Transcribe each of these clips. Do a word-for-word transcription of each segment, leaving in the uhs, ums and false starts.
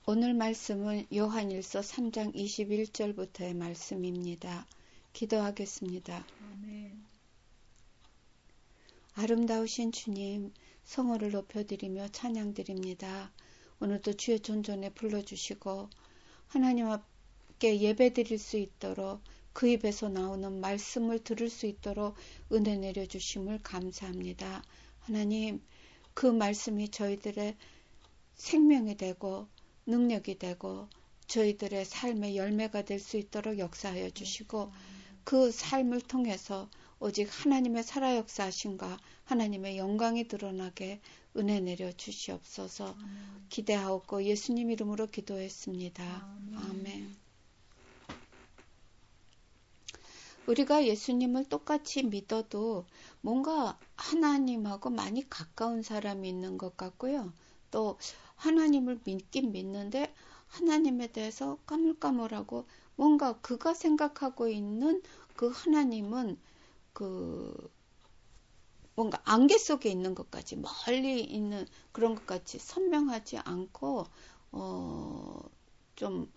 오늘 말씀은 요한일서 삼 장 이십일 절부터의 말씀입니다. 기도하겠습니다. 아멘. 아름다우신 주님, 성호를 높여드리며 찬양드립니다. 오늘도 주의 존전에 불러주시고 하나님 앞에 예배드릴 수 있도록 그 입에서 나오는 말씀을 들을 수 있도록 은혜 내려주심을 감사합니다. 하나님, 그 말씀이 저희들의 생명이 되고 능력이 되고 저희들의 삶의 열매가 될 수 있도록 역사하여 주시고 그 삶을 통해서 오직 하나님의 살아 역사하심과 하나님의 영광이 드러나게 은혜 내려 주시옵소서. 아멘. 기대하옵고 예수님 이름으로 기도했습니다. 아멘. 아멘. 우리가 예수님을 똑같이 믿어도 뭔가 하나님하고 많이 가까운 사람이 있는 것 같고요. 또 하나님을 믿긴 믿는데 하나님에 대해서 까물까물하고 뭔가 그가 생각하고 있는 그 하나님은 그 뭔가 안개 속에 있는 것까지 멀리 있는 그런 것 같이 선명하지 않고 어, 좀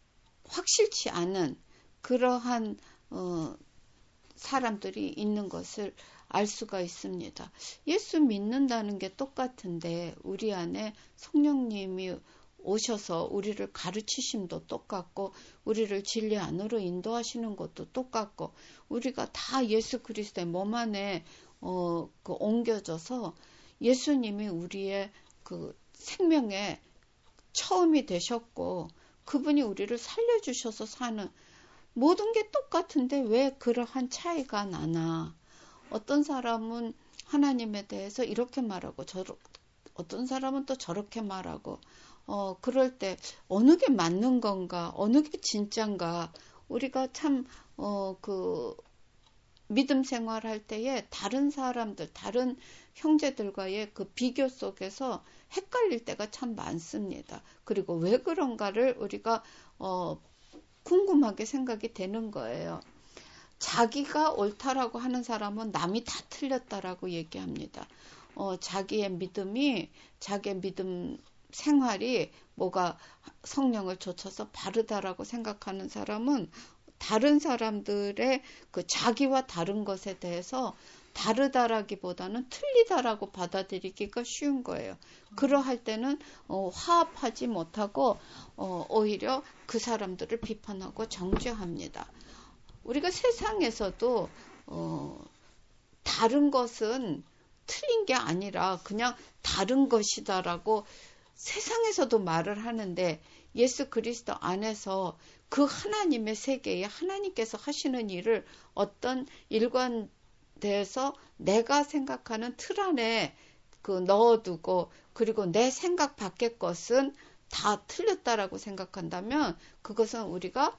확실치 않은 그러한 어, 사람들이 있는 것을 알 수가 있습니다. 예수 믿는다는 게 똑같은데 우리 안에 성령님이 오셔서 우리를 가르치심도 똑같고 우리를 진리 안으로 인도하시는 것도 똑같고 우리가 다 예수 그리스도의 몸 안에 어, 그 옮겨져서 예수님이 우리의 그 생명의 처음이 되셨고 그분이 우리를 살려주셔서 사는 모든 게 똑같은데 왜 그러한 차이가 나나. 어떤 사람은 하나님에 대해서 이렇게 말하고 저러, 어떤 사람은 또 저렇게 말하고 어 그럴 때 어느 게 맞는 건가 어느 게 진짠가 우리가 참 어 그 믿음 생활할 때에 다른 사람들 다른 형제들과의 그 비교 속에서 헷갈릴 때가 참 많습니다. 그리고 왜 그런가를 우리가 어 궁금하게 생각이 되는 거예요. 자기가 옳다라고 하는 사람은 남이 다 틀렸다라고 얘기합니다. 어, 자기의 믿음이, 자기의 믿음 생활이 뭐가 성령을 좇아서 바르다라고 생각하는 사람은 다른 사람들의 그 자기와 다른 것에 대해서 다르다라기보다는 틀리다라고 받아들이기가 쉬운 거예요. 그러할 때는 어, 화합하지 못하고 어, 오히려 그 사람들을 비판하고 정죄합니다. 우리가 세상에서도 어, 다른 것은 틀린 게 아니라 그냥 다른 것이다라고 세상에서도 말을 하는데 예수 그리스도 안에서 그 하나님의 세계에 하나님께서 하시는 일을 어떤 일관돼서 내가 생각하는 틀 안에 그 넣어두고 그리고 내 생각 밖의 것은 다 틀렸다라고 생각한다면 그것은 우리가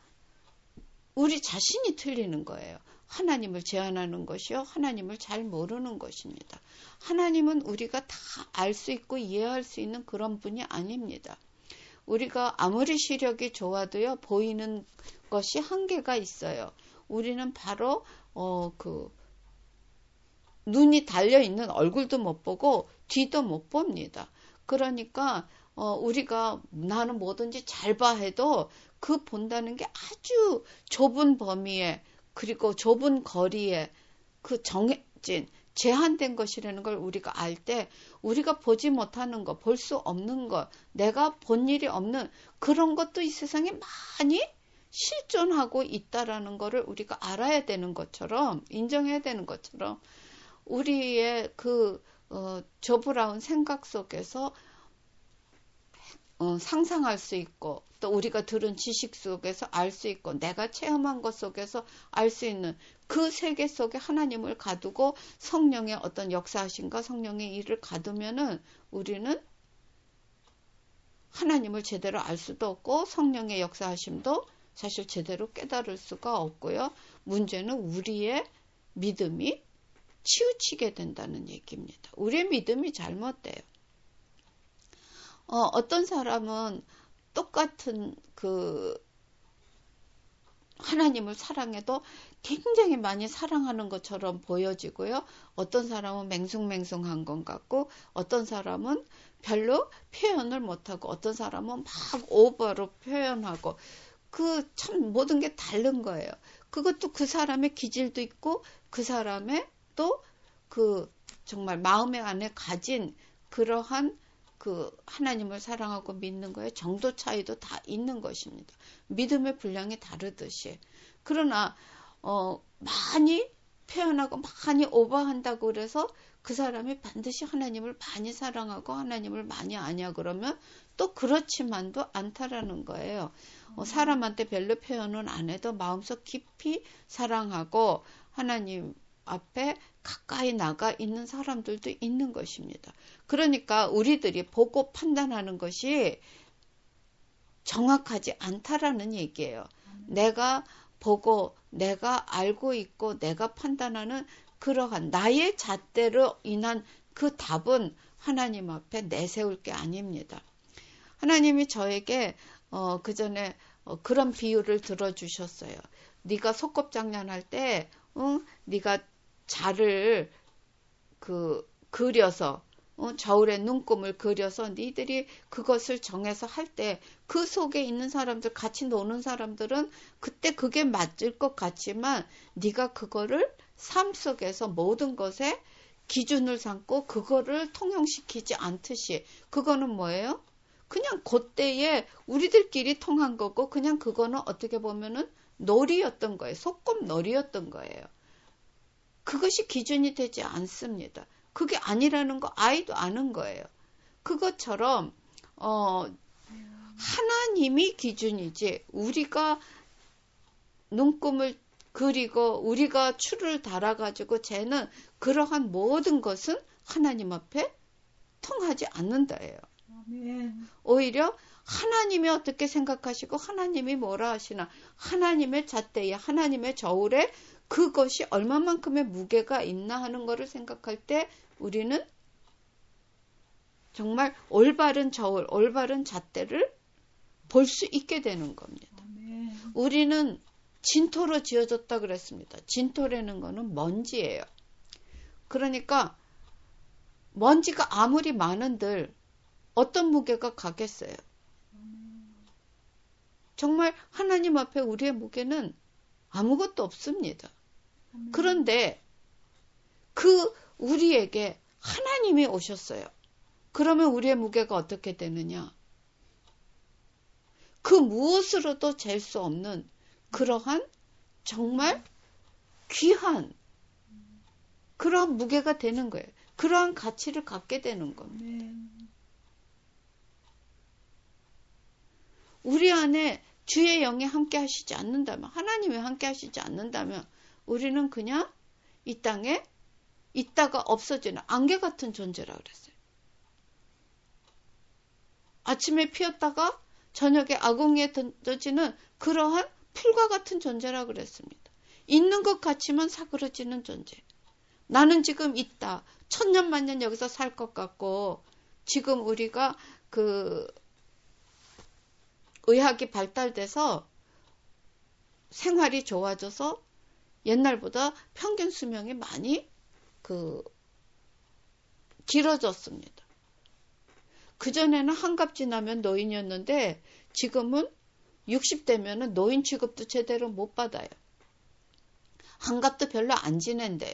우리 자신이 틀리는 거예요. 하나님을 제한하는 것이요. 하나님을 잘 모르는 것입니다. 하나님은 우리가 다 알 수 있고 이해할 수 있는 그런 분이 아닙니다. 우리가 아무리 시력이 좋아도요. 보이는 것이 한계가 있어요. 우리는 바로 어, 그 눈이 달려있는 얼굴도 못 보고 뒤도 못 봅니다. 그러니까 어, 우리가 나는 뭐든지 잘 봐 해도 그 본다는 게 아주 좁은 범위에 그리고 좁은 거리에 그 정해진 제한된 것이라는 걸 우리가 알 때 우리가 보지 못하는 것, 볼 수 없는 것, 내가 본 일이 없는 그런 것도 이 세상에 많이 실존하고 있다라는 거를 우리가 알아야 되는 것처럼 인정해야 되는 것처럼 우리의 그 어, 저브라운 생각 속에서 어, 상상할 수 있고 또 우리가 들은 지식 속에서 알 수 있고 내가 체험한 것 속에서 알 수 있는 그 세계 속에 하나님을 가두고 성령의 어떤 역사하심과 성령의 일을 가두면은 우리는 하나님을 제대로 알 수도 없고 성령의 역사하심도 사실 제대로 깨달을 수가 없고요. 문제는 우리의 믿음이 치우치게 된다는 얘기입니다. 우리의 믿음이 잘못돼요. 어, 어떤 사람은 똑같은 그 하나님을 사랑해도 굉장히 많이 사랑하는 것처럼 보여지고요. 어떤 사람은 맹숭맹숭한 것 같고 어떤 사람은 별로 표현을 못하고 어떤 사람은 막 오버로 표현하고 그 참 모든 게 다른 거예요. 그것도 그 사람의 기질도 있고 그 사람의 또 그 정말 마음의 안에 가진 그러한 그 하나님을 사랑하고 믿는 거에 정도 차이도 다 있는 것입니다. 믿음의 분량이 다르듯이. 그러나 어, 많이 표현하고 많이 오버한다고 그래서 그 사람이 반드시 하나님을 많이 사랑하고 하나님을 많이 아냐 그러면 또 그렇지만도 않다라는 거예요. 어, 사람한테 별로 표현은 안 해도 마음속 깊이 사랑하고 하나님 앞에 가까이 나가 있는 사람들도 있는 것입니다. 그러니까 우리들이 보고 판단하는 것이 정확하지 않다라는 얘기예요. 내가 보고 내가 알고 있고 내가 판단하는 그러한 나의 잣대로 인한 그 답은 하나님 앞에 내세울 게 아닙니다. 하나님이 저에게 어, 그 전에 어, 그런 비유를 들어주셨어요. 네가 소꿉장난할 때 응? 네가 자를 그 그려서 어, 저울에 눈금을 그려서 니들이 그것을 정해서 할 때 그 속에 있는 사람들 같이 노는 사람들은 그때 그게 맞을 것 같지만 네가 그거를 삶 속에서 모든 것에 기준을 삼고 그거를 통용시키지 않듯이 그거는 뭐예요? 그냥 그때에 우리들끼리 통한 거고 그냥 그거는 어떻게 보면은 놀이였던 거예요. 소꿉놀이였던 거예요. 그것이 기준이 되지 않습니다. 그게 아니라는 거 아이도 아는 거예요. 그것처럼 어, 하나님이 기준이지 우리가 눈금을 그리고 우리가 추를 달아가지고 쟤는 그러한 모든 것은 하나님 앞에 통하지 않는다예요. 오히려 하나님이 어떻게 생각하시고 하나님이 뭐라 하시나 하나님의 잣대에 하나님의 저울에 그것이 얼마만큼의 무게가 있나 하는 것을 생각할 때 우리는 정말 올바른 저울, 올바른 잣대를 볼 수 있게 되는 겁니다. 아멘. 우리는 진토로 지어졌다 그랬습니다. 진토라는 거는 먼지예요. 그러니까 먼지가 아무리 많은들 어떤 무게가 가겠어요. 정말 하나님 앞에 우리의 무게는 아무것도 없습니다. 그런데 그 우리에게 하나님이 오셨어요. 그러면 우리의 무게가 어떻게 되느냐? 그 무엇으로도 잴 수 없는 그러한 정말 귀한 그러한 무게가 되는 거예요. 그러한 가치를 갖게 되는 겁니다. 우리 안에 주의 영이 함께 하시지 않는다면, 하나님이 함께 하시지 않는다면 우리는 그냥 이 땅에 있다가 없어지는 안개 같은 존재라 그랬어요. 아침에 피었다가 저녁에 아궁이에 던져지는 그러한 풀과 같은 존재라 그랬습니다. 있는 것 같지만 사그러지는 존재. 나는 지금 있다. 천년 만년 여기서 살 것 같고 지금 우리가 그 의학이 발달돼서 생활이 좋아져서 옛날보다 평균 수명이 많이 그 길어졌습니다. 그전에는 한갑 지나면 노인이었는데 지금은 육십 대면은 노인 취급도 제대로 못 받아요. 한갑도 별로 안 지낸대요.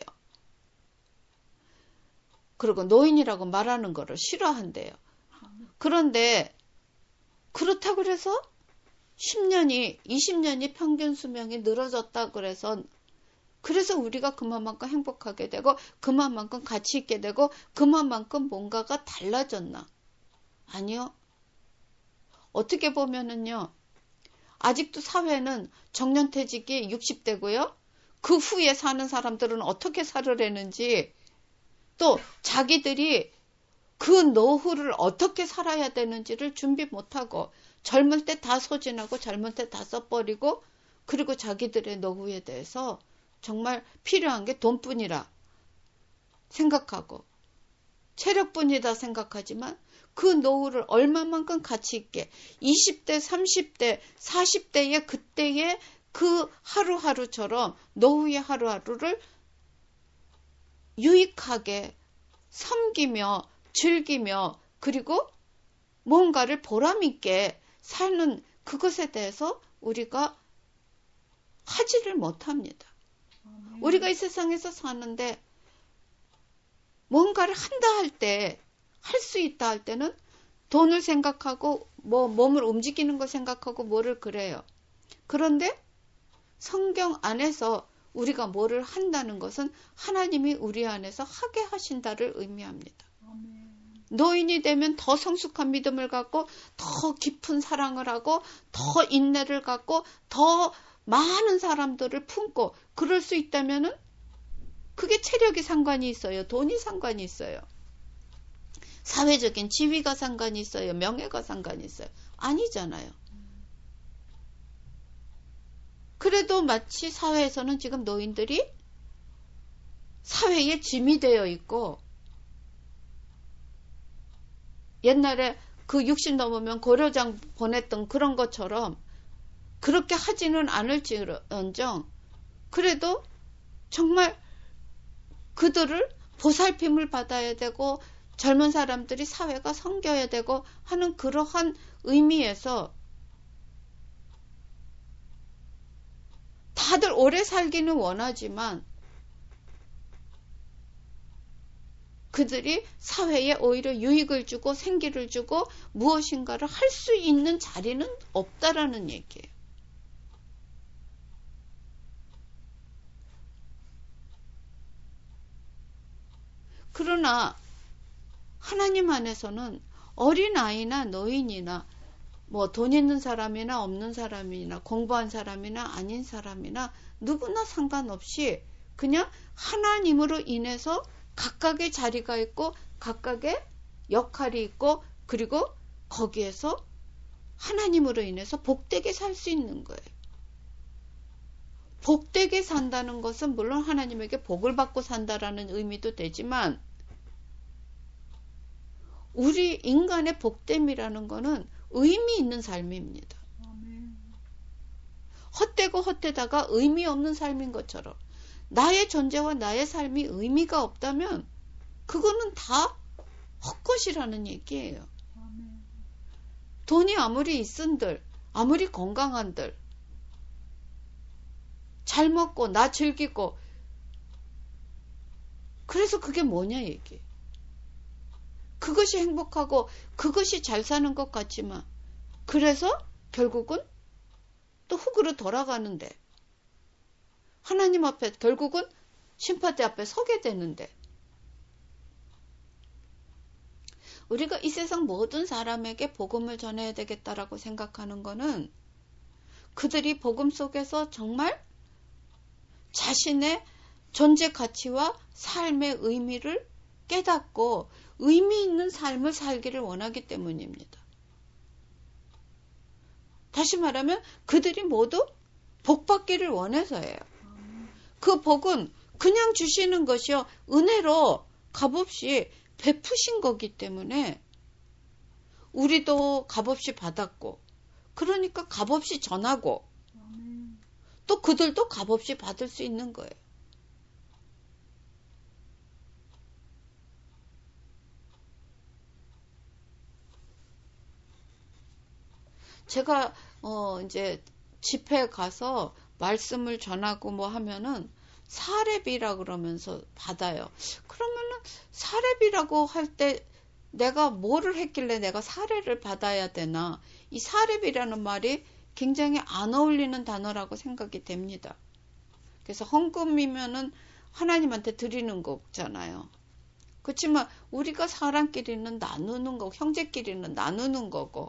그리고 노인이라고 말하는 거를 싫어한대요. 그런데 그렇다고 그래서 십 년이, 이십 년이 평균 수명이 늘어졌다 그래서 그래서 우리가 그만큼 행복하게 되고 그만큼 가치 있게 되고 그만큼 뭔가가 달라졌나? 아니요. 어떻게 보면은요. 아직도 사회는 정년퇴직이 육십 대고요. 그 후에 사는 사람들은 어떻게 살으려는지 또 자기들이 그 노후를 어떻게 살아야 되는지를 준비 못하고 젊을 때 다 소진하고 젊을 때 다 써버리고 그리고 자기들의 노후에 대해서 정말 필요한 게 돈뿐이라 생각하고 체력뿐이다 생각하지만 그 노후를 얼마만큼 가치 있게 이십 대, 삼십 대, 사십 대의 그때의 그 하루하루처럼 노후의 하루하루를 유익하게 섬기며 즐기며 그리고 뭔가를 보람있게 사는 그것에 대해서 우리가 하지를 못합니다. 아멘. 우리가 이 세상에서 사는데 뭔가를 한다 할 때, 할 수 있다 할 때는 돈을 생각하고 뭐 몸을 움직이는 거 생각하고 뭐를 그래요. 그런데 성경 안에서 우리가 뭐를 한다는 것은 하나님이 우리 안에서 하게 하신다를 의미합니다. 아멘. 노인이 되면 더 성숙한 믿음을 갖고 더 깊은 사랑을 하고 더 인내를 갖고 더 많은 사람들을 품고 그럴 수 있다면은 그게 체력이 상관이 있어요. 돈이 상관이 있어요. 사회적인 지위가 상관이 있어요. 명예가 상관이 있어요. 아니잖아요. 그래도 마치 사회에서는 지금 노인들이 사회의 짐이 되어 있고 옛날에 그 육십 넘으면 고려장 보냈던 그런 것처럼 그렇게 하지는 않을지언정 그래도 정말 그들을 보살핌을 받아야 되고 젊은 사람들이 사회가 섬겨야 되고 하는 그러한 의미에서 다들 오래 살기는 원하지만 그들이 사회에 오히려 유익을 주고 생기를 주고 무엇인가를 할 수 있는 자리는 없다라는 얘기예요. 그러나 하나님 안에서는 어린아이나 노인이나 뭐 돈 있는 사람이나 없는 사람이나 공부한 사람이나 아닌 사람이나 누구나 상관없이 그냥 하나님으로 인해서 각각의 자리가 있고 각각의 역할이 있고 그리고 거기에서 하나님으로 인해서 복되게 살 수 있는 거예요. 복되게 산다는 것은 물론 하나님에게 복을 받고 산다라는 의미도 되지만 우리 인간의 복됨이라는 것은 의미 있는 삶입니다. 아멘. 헛되고 헛되다가 의미 없는 삶인 것처럼 나의 존재와 나의 삶이 의미가 없다면 그거는 다 헛것이라는 얘기예요. 아멘. 돈이 아무리 있은들 아무리 건강한들 잘 먹고 나 즐기고 그래서 그게 뭐냐 얘기. 그것이 행복하고 그것이 잘 사는 것 같지만 그래서 결국은 또 흙으로 돌아가는데 하나님 앞에 결국은 심판대 앞에 서게 되는데 우리가 이 세상 모든 사람에게 복음을 전해야 되겠다라고 생각하는 것은 그들이 복음 속에서 정말 자신의 존재 가치와 삶의 의미를 깨닫고 의미 있는 삶을 살기를 원하기 때문입니다. 다시 말하면 그들이 모두 복받기를 원해서예요. 그 복은 그냥 주시는 것이요. 은혜로 값없이 베푸신 거기 때문에 우리도 값없이 받았고 그러니까 값없이 전하고 또 그들도 값없이 받을 수 있는 거예요. 제가 어 이제 집회 가서 말씀을 전하고 뭐 하면은 사례비라 그러면서 받아요. 그러면은 사례비라고 할 때 내가 뭐를 했길래 내가 사례를 받아야 되나? 이 사례비라는 말이 굉장히 안 어울리는 단어라고 생각이 됩니다. 그래서 헌금이면은 하나님한테 드리는 거잖아요. 그렇지만 우리가 사람끼리는 나누는 거고 형제끼리는 나누는 거고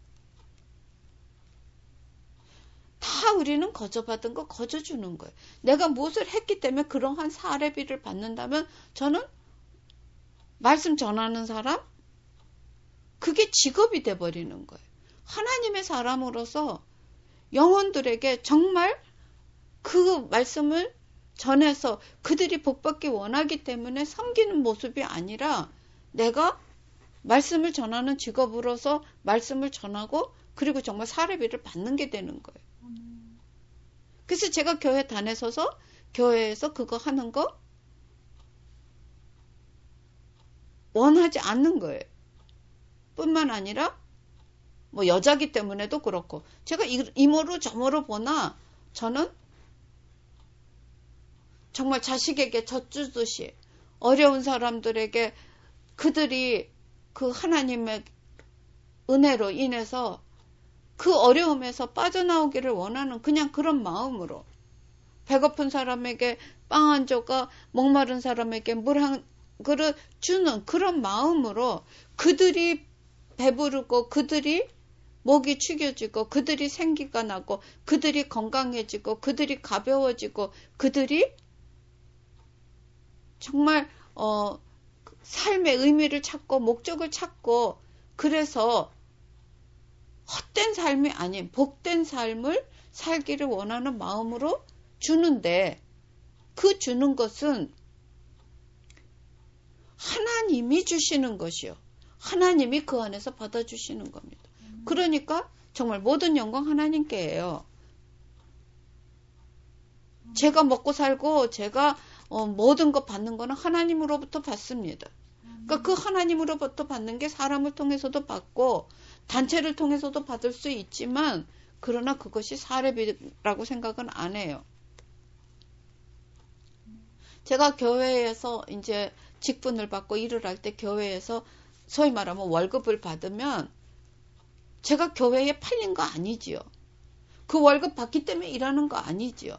다 우리는 거저받은 거 거저주는 거예요. 내가 무엇을 했기 때문에 그러한 사례비를 받는다면 저는 말씀 전하는 사람 그게 직업이 돼버리는 거예요. 하나님의 사람으로서 영혼들에게 정말 그 말씀을 전해서 그들이 복받기 원하기 때문에 섬기는 모습이 아니라 내가 말씀을 전하는 직업으로서 말씀을 전하고 그리고 정말 사례비를 받는 게 되는 거예요. 그래서 제가 교회 다녀서서 교회에서 그거 하는 거 원하지 않는 거예요. 뿐만 아니라 뭐 여자기 때문에도 그렇고 제가 이모로 저모로 보나 저는 정말 자식에게 젖주듯이 어려운 사람들에게 그들이 그 하나님의 은혜로 인해서 그 어려움에서 빠져나오기를 원하는 그냥 그런 마음으로 배고픈 사람에게 빵 한 조각, 목마른 사람에게 물 한 그릇 주는 그런 마음으로 그들이 배부르고 그들이 목이 축여지고 그들이 생기가 나고 그들이 건강해지고 그들이 가벼워지고 그들이 정말 어, 삶의 의미를 찾고 목적을 찾고 그래서 헛된 삶이 아닌 복된 삶을 살기를 원하는 마음으로 주는데 그 주는 것은 하나님이 주시는 것이요. 하나님이 그 안에서 받아주시는 겁니다. 그러니까 정말 모든 영광 하나님께예요. 제가 먹고 살고 제가 어, 모든 것 받는 거는 하나님으로부터 받습니다. 그러니까 그 하나님으로부터 받는 게 사람을 통해서도 받고 단체를 통해서도 받을 수 있지만 그러나 그것이 사례비라고 생각은 안 해요. 제가 교회에서 이제 직분을 받고 일을 할 때 교회에서 소위 말하면 월급을 받으면 제가 교회에 팔린 거 아니지요. 그 월급 받기 때문에 일하는 거 아니지요.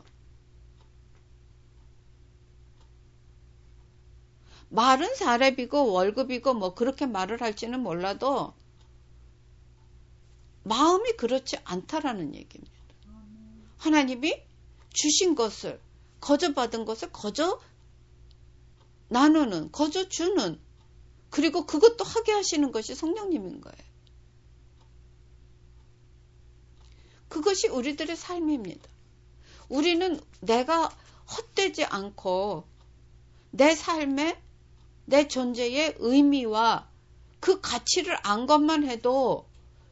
말은 사례비고 월급이고 뭐 그렇게 말을 할지는 몰라도 마음이 그렇지 않다라는 얘기입니다. 하나님이 주신 것을 거저 받은 것을 거저 나누는 거저 주는 그리고 그것도 하게 하시는 것이 성령님인 거예요. 그것이 우리들의 삶입니다. 우리는 내가 헛되지 않고 내 삶에 내 존재의 의미와 그 가치를 안 것만 해도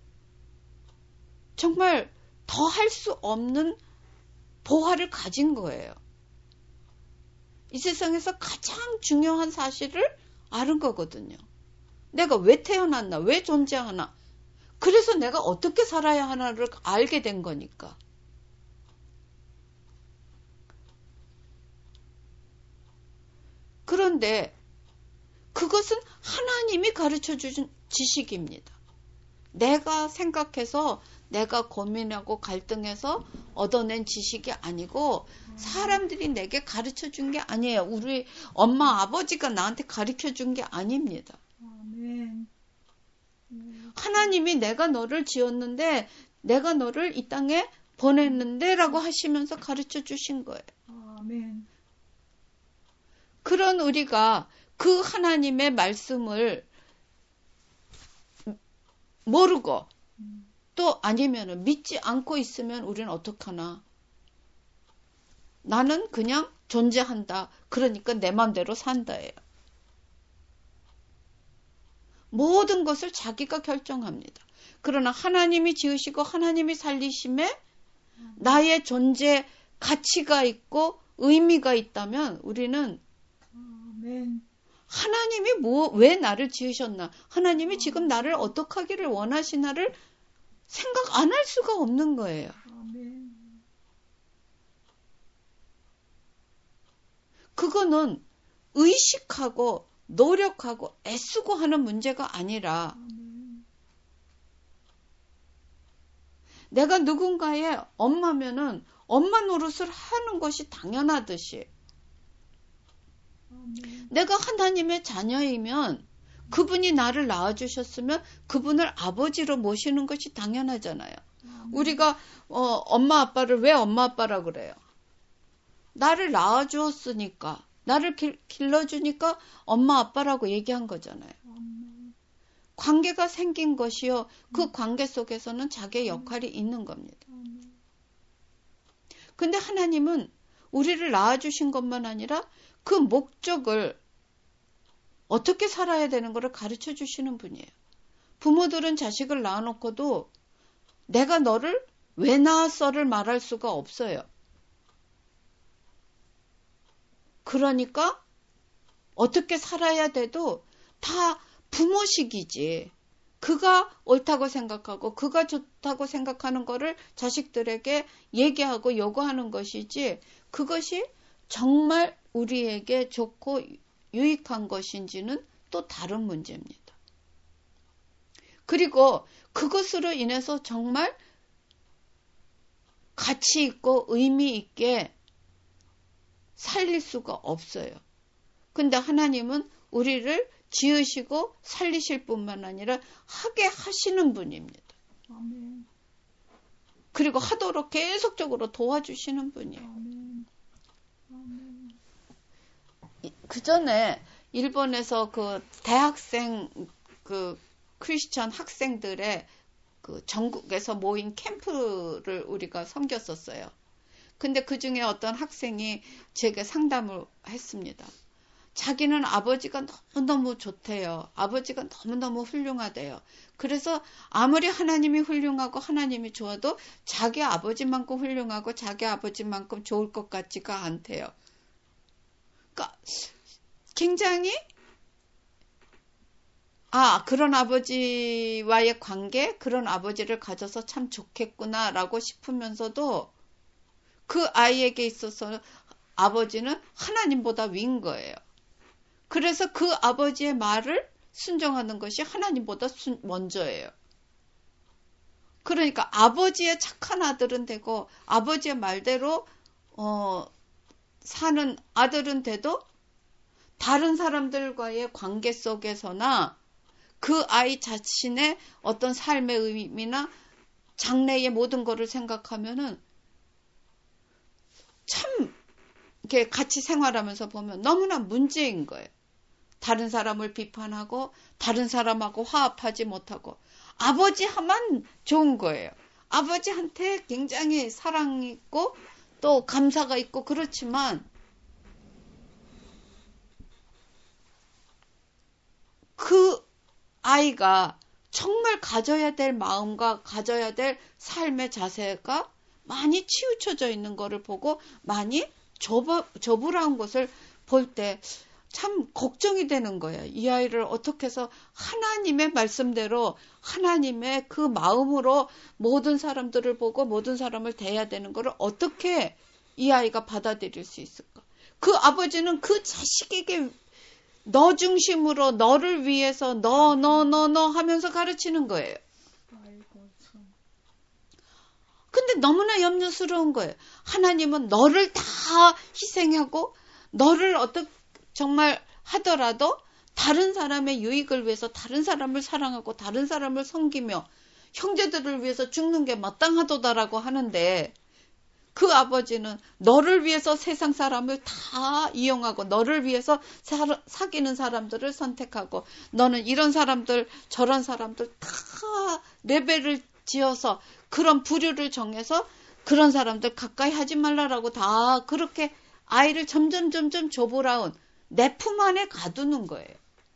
정말 더 할 수 없는 보화를 가진 거예요. 이 세상에서 가장 중요한 사실을 아는 거거든요. 내가 왜 태어났나, 왜 존재하나, 그래서 내가 어떻게 살아야 하나를 알게 된 거니까. 그런데 그것은 하나님이 가르쳐 주신 지식입니다. 내가 생각해서 내가 고민하고 갈등해서 얻어낸 지식이 아니고 사람들이 내게 가르쳐 준 게 아니에요. 우리 엄마 아버지가 나한테 가르쳐 준 게 아닙니다. 아멘. 하나님이 내가 너를 지었는데 내가 너를 이 땅에 보냈는데 라고 하시면서 가르쳐 주신 거예요. 아멘. 그런 우리가 그 하나님의 말씀을 모르고 또 아니면은 믿지 않고 있으면 우리는 어떡하나. 나는 그냥 존재한다. 그러니까 내 맘대로 산다예요. 모든 것을 자기가 결정합니다. 그러나 하나님이 지으시고 하나님이 살리심에 나의 존재 가치가 있고 의미가 있다면 우리는 아멘. 하나님이 뭐, 왜 나를 지으셨나? 하나님이 지금 나를 어떻게 하기를 원하시나를 생각 안 할 수가 없는 거예요. 아멘. 그거는 의식하고 노력하고 애쓰고 하는 문제가 아니라 아멘. 내가 누군가의 엄마면은 엄마 노릇을 하는 것이 당연하듯이 아멘. 내가 하나님의 자녀이면 그분이 나를 낳아주셨으면 그분을 아버지로 모시는 것이 당연하잖아요. 아멘. 우리가 어, 엄마 아빠를 왜 엄마 아빠라 그래요? 나를 낳아주었으니까 나를 길, 길러주니까 엄마 아빠라고 얘기한 거잖아요. 아멘. 관계가 생긴 것이요. 그 관계 속에서는 자기의 역할이 있는 겁니다. 아멘. 근데 하나님은 우리를 낳아주신 것만 아니라 그 목적을 어떻게 살아야 되는 것을 가르쳐 주시는 분이에요. 부모들은 자식을 낳아놓고도 내가 너를 왜 낳았어를 말할 수가 없어요. 그러니까 어떻게 살아야 돼도 다 부모식이지. 그가 옳다고 생각하고 그가 좋다고 생각하는 거를 자식들에게 얘기하고 요구하는 것이지, 그것이 정말 우리에게 좋고 유익한 것인지는 또 다른 문제입니다. 그리고 그것으로 인해서 정말 가치 있고 의미 있게 살릴 수가 없어요. 근데 하나님은 우리를 지으시고 살리실 뿐만 아니라 하게 하시는 분입니다. 아멘. 그리고 하도록 계속적으로 도와주시는 분이에요. 아멘. 아멘. 그 전에 일본에서 그 대학생 그 크리스천 학생들의 그 전국에서 모인 캠프를 우리가 섬겼었어요. 근데 그 중에 어떤 학생이 제게 상담을 했습니다. 자기는 아버지가 너무너무 좋대요. 아버지가 너무너무 훌륭하대요. 그래서 아무리 하나님이 훌륭하고 하나님이 좋아도 자기 아버지만큼 훌륭하고 자기 아버지만큼 좋을 것 같지가 않대요. 그러니까 굉장히 아, 그런 아버지와의 관계, 그런 아버지를 가져서 참 좋겠구나라고 싶으면서도 그 아이에게 있어서 아버지는 하나님보다 위인 거예요. 그래서 그 아버지의 말을 순종하는 것이 하나님보다 순, 먼저예요. 그러니까 아버지의 착한 아들은 되고 아버지의 말대로 어, 사는 아들은 돼도 다른 사람들과의 관계 속에서나 그 아이 자신의 어떤 삶의 의미나 장래의 모든 것을 생각하면은 참 이렇게 같이 생활하면서 보면 너무나 문제인 거예요. 다른 사람을 비판하고 다른 사람하고 화합하지 못하고 아버지만 좋은 거예요. 아버지한테 굉장히 사랑이 있고 또 감사가 있고 그렇지만 그 아이가 정말 가져야 될 마음과 가져야 될 삶의 자세가 많이 치우쳐져 있는 거를 보고 많이 저부, 저불한 것을 볼 때 참 걱정이 되는 거예요. 이 아이를 어떻게 해서 하나님의 말씀대로 하나님의 그 마음으로 모든 사람들을 보고 모든 사람을 대해야 되는 거를 어떻게 이 아이가 받아들일 수 있을까? 그 아버지는 그 자식에게 너 중심으로 너를 위해서 너, 너, 너, 너 하면서 가르치는 거예요. 근데 너무나 염려스러운 거예요. 하나님은 너를 다 희생하고 너를 어떻게 정말 하더라도 다른 사람의 유익을 위해서 다른 사람을 사랑하고 다른 사람을 섬기며 형제들을 위해서 죽는 게 마땅하도다라고 하는데 그 아버지는 너를 위해서 세상 사람을 다 이용하고 너를 위해서 사, 사귀는 사람들을 선택하고 너는 이런 사람들 저런 사람들 다 레벨을 지어서 그런 부류를 정해서 그런 사람들 가까이 하지 말라라고 다 그렇게 아이를 점점 점점 조보라운 내 품 안에 가두는 거예요.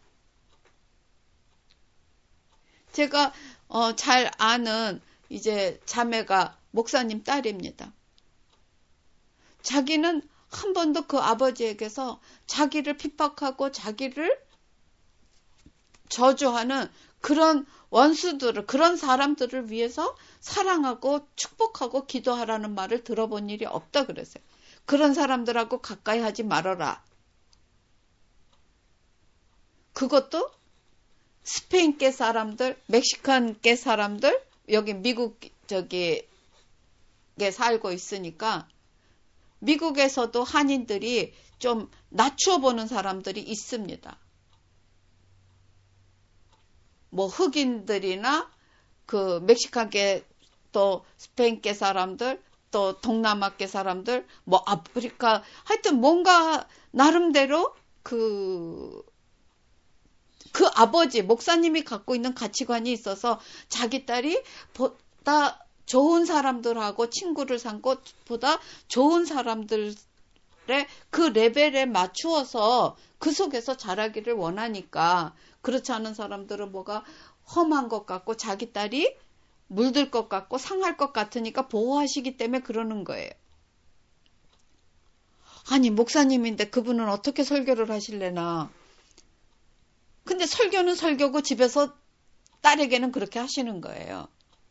제가 어, 잘 아는 이제 자매가 목사님 딸입니다. 자기는 한 번도 그 아버지에게서 자기를 핍박하고 자기를 저주하는 그런 원수들을, 그런 사람들을 위해서 사랑하고 축복하고 기도하라는 말을 들어본 일이 없다 그랬어요. 그런 사람들하고 가까이 하지 말아라. 그것도 스페인계 사람들, 멕시칸계 사람들, 여기 미국 저기에 살고 있으니까 미국에서도 한인들이 좀 낮추어 보는 사람들이 있습니다. 뭐 흑인들이나 그 멕시칸계 또 스페인계 사람들 또 동남아계 사람들 뭐 아프리카 하여튼 뭔가 나름대로 그 그 아버지 목사님이 갖고 있는 가치관이 있어서 자기 딸이 보다 좋은 사람들하고 친구를 삼고 보다 좋은 사람들의 그 레벨에 맞추어서 그 속에서 자라기를 원하니까 그렇지 않은 사람들은 뭐가 험한 것 같고 자기 딸이 물들 것 같고 상할 것 같으니까 보호하시기 때문에 그러는 거예요. 아니 목사님인데 그분은 어떻게 설교를 하실래나. 근데 설교는 설교고 집에서 딸에게는 그렇게 하시는 거예요.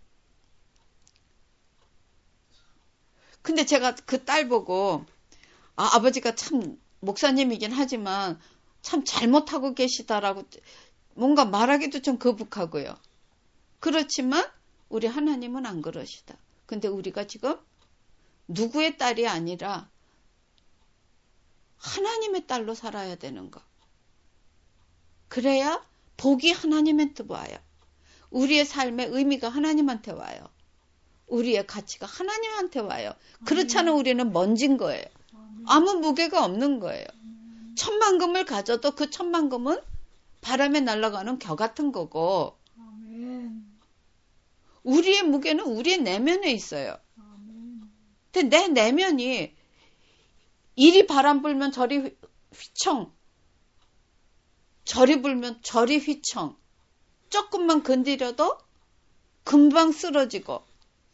근데 제가 그 딸 보고 아, 아버지가 참 목사님이긴 하지만 참 잘못하고 계시다라고 뭔가 말하기도 좀 거북하고요. 그렇지만 우리 하나님은 안 그러시다. 근데 우리가 지금 누구의 딸이 아니라 하나님의 딸로 살아야 되는 거. 그래야 복이 하나님한테 와요. 우리의 삶의 의미가 하나님한테 와요. 우리의 가치가 하나님한테 와요. 그렇지 않으면 우리는 먼진 거예요. 아무 무게가 없는 거예요. 천만금을 가져도 그 천만금은 바람에 날아가는 겨 같은 거고 우리의 무게는 우리의 내면에 있어요. 근데 내 내면이 이리 바람 불면 저리 휘청, 저리 불면 저리 휘청, 조금만 건드려도 금방 쓰러지고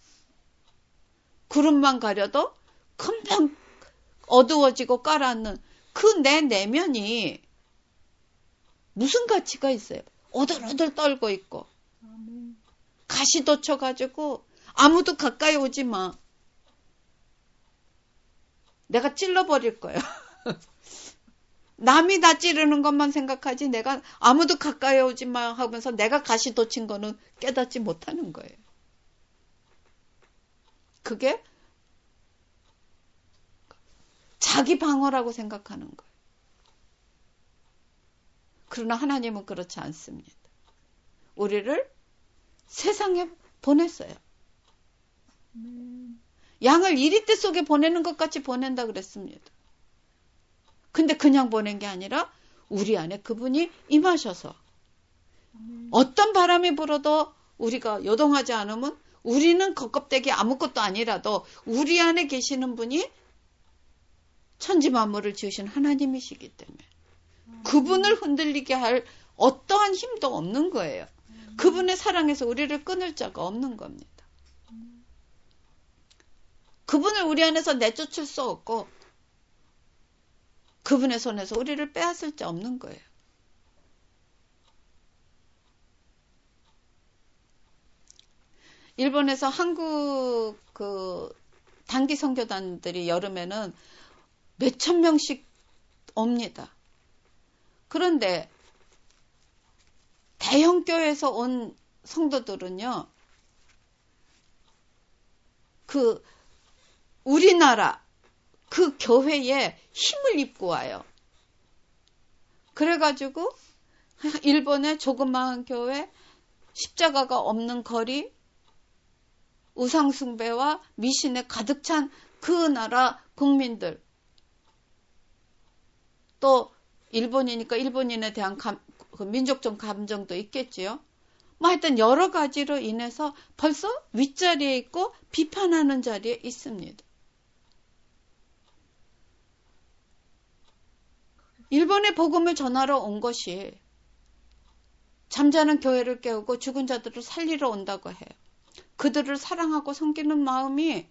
구름만 가려도 금방 어두워지고 가라앉는 그 내 내면이 무슨 가치가 있어요? 오들오들 떨고 있고 가시 돋쳐가지고 아무도 가까이 오지 마. 내가 찔러버릴 거야. 남이 나 찌르는 것만 생각하지 내가 아무도 가까이 오지 마 하면서 내가 가시 돋친 거는 깨닫지 못하는 거예요. 그게 자기 방어라고 생각하는 거예요. 그러나 하나님은 그렇지 않습니다. 우리를 세상에 보냈어요. 양을 이리떼 속에 보내는 것 같이 보낸다 그랬습니다. 근데 그냥 보낸 게 아니라 우리 안에 그분이 임하셔서 어떤 바람이 불어도 우리가 요동하지 않으면 우리는 겉껍데기 아무것도 아니라도 우리 안에 계시는 분이 천지 만물을 지으신 하나님이시기 때문에 그분을 흔들리게 할 어떠한 힘도 없는 거예요. 그분의 사랑에서 우리를 끊을 자가 없는 겁니다. 그분을 우리 안에서 내쫓을 수 없고 그분의 손에서 우리를 빼앗을 자 없는 거예요. 일본에서 한국 그 단기 선교단들이 여름에는 몇천 명씩 옵니다. 그런데 대형 교회에서 온 성도들은요, 그 우리나라 그 교회에 힘을 입고 와요. 그래가지고 일본의 조그마한 교회, 십자가가 없는 거리, 우상숭배와 미신에 가득 찬 그 나라 국민들, 또 일본이니까 일본인에 대한 감, 그 민족적 감정도 있겠지요. 뭐 하여튼 여러 가지로 인해서 벌써 윗자리에 있고 비판하는 자리에 있습니다. 일본의 복음을 전하러 온 것이 잠자는 교회를 깨우고 죽은 자들을 살리러 온다고 해요. 그들을 사랑하고 섬기는 마음이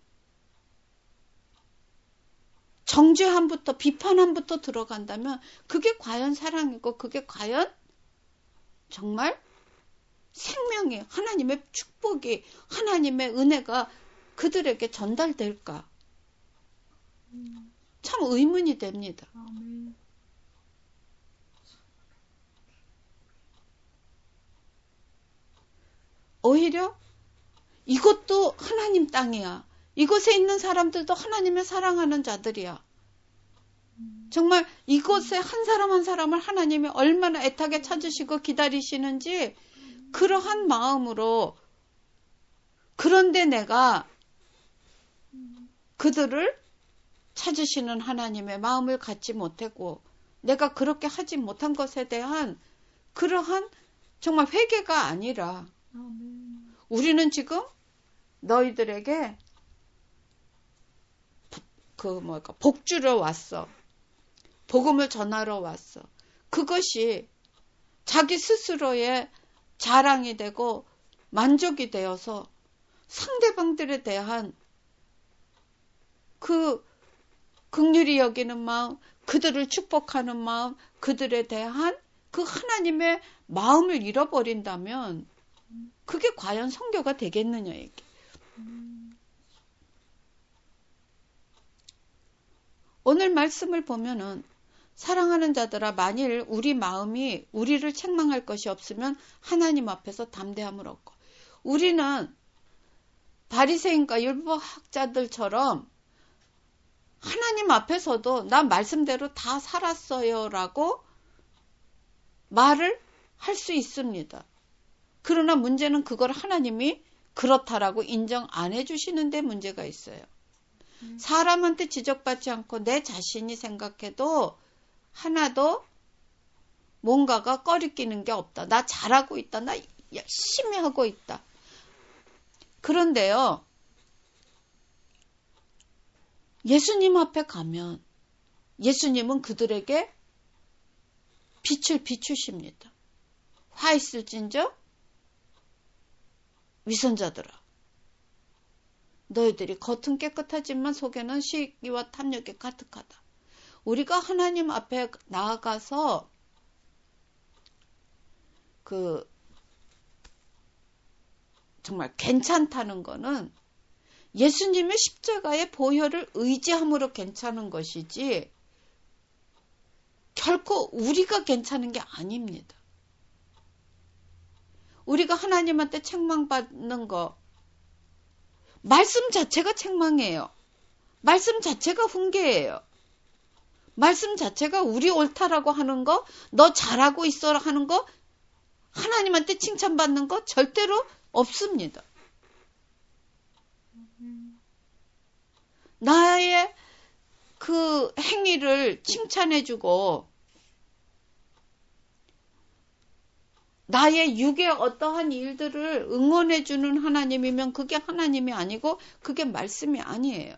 정죄함부터 비판함부터 들어간다면 그게 과연 사랑이고 그게 과연 정말 생명이 하나님의 축복이 하나님의 은혜가 그들에게 전달될까? 참 의문이 됩니다. 오히려 이것도 하나님 땅이야. 이곳에 있는 사람들도 하나님의 사랑하는 자들이야. 정말 이곳에 한 사람 한 사람을 하나님이 얼마나 애타게 찾으시고 기다리시는지 그러한 마음으로, 그런데 내가 그들을 찾으시는 하나님의 마음을 갖지 못하고 내가 그렇게 하지 못한 것에 대한 그러한 정말 회개가 아니라 우리는 지금 너희들에게 그 뭐랄까 복주러 왔어. 복음을 전하러 왔어. 그것이 자기 스스로의 자랑이 되고 만족이 되어서 상대방들에 대한 그 긍휼히 여기는 마음, 그들을 축복하는 마음, 그들에 대한 그 하나님의 마음을 잃어버린다면 그게 과연 선교가 되겠느냐 이게. 오늘 말씀을 보면은 사랑하는 자들아, 만일 우리 마음이 우리를 책망할 것이 없으면 하나님 앞에서 담대함을 얻고, 우리는 바리새인과 율법학자들처럼 하나님 앞에서도 나 말씀대로 다 살았어요 라고 말을 할 수 있습니다. 그러나 문제는 그걸 하나님이 그렇다라고 인정 안 해주시는데 문제가 있어요. 음. 사람한테 지적받지 않고 내 자신이 생각해도 하나도 뭔가가 꺼리끼는 게 없다. 나 잘하고 있다. 나 열심히 하고 있다. 그런데요, 예수님 앞에 가면 예수님은 그들에게 빛을 비추십니다. 화 있을진저 위선자들아, 너희들이 겉은 깨끗하지만 속에는 시기와 탐욕이 가득하다. 우리가 하나님 앞에 나아가서 그 정말 괜찮다는 거는 예수님의 십자가의 보혈을 의지함으로 괜찮은 것이지 결코 우리가 괜찮은 게 아닙니다. 우리가 하나님한테 책망받는 거, 말씀 자체가 책망이에요. 말씀 자체가 훈계예요. 말씀 자체가 우리 옳다라고 하는 거, 너 잘하고 있어라 하는 거, 하나님한테 칭찬받는 거 절대로 없습니다. 나의 그 행위를 칭찬해주고 나의 육의 어떠한 일들을 응원해주는 하나님이면 그게 하나님이 아니고 그게 말씀이 아니에요.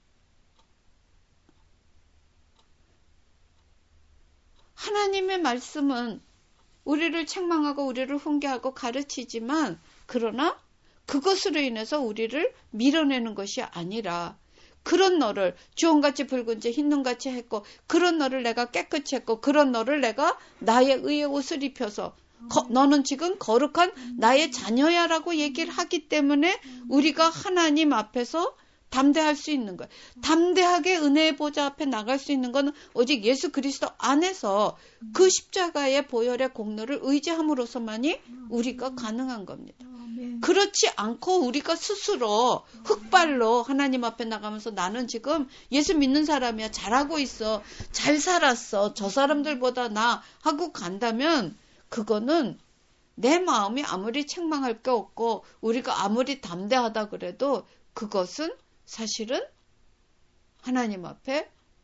하나님의 말씀은 우리를 책망하고 우리를 훈계하고 가르치지만, 그러나 그것으로 인해서 우리를 밀어내는 것이 아니라, 그런 너를 주홍같이 붉은지 흰 눈같이 했고, 그런 너를 내가 깨끗이 했고, 그런 너를 내가 나의 의의 옷을 입혀서 거, 너는 지금 거룩한 나의 자녀야라고 얘기를 하기 때문에 우리가 하나님 앞에서 담대할 수 있는 거예요. 담대하게 은혜의 보좌 앞에 나갈 수 있는 건 오직 예수 그리스도 안에서 그 십자가의 보혈의 공로를 의지함으로서만이 우리가 가능한 겁니다. 그렇지 않고 우리가 스스로 흑발로 하나님 앞에 나가면서 나는 지금 예수 믿는 사람이야, 잘하고 있어, 잘 살았어, 저 사람들보다 나 하고 간다면 그거는 내 마음이 아무리 책망할 게 없고 우리가 아무리 담대하다 그래도 그것은 사실은 하나님 앞에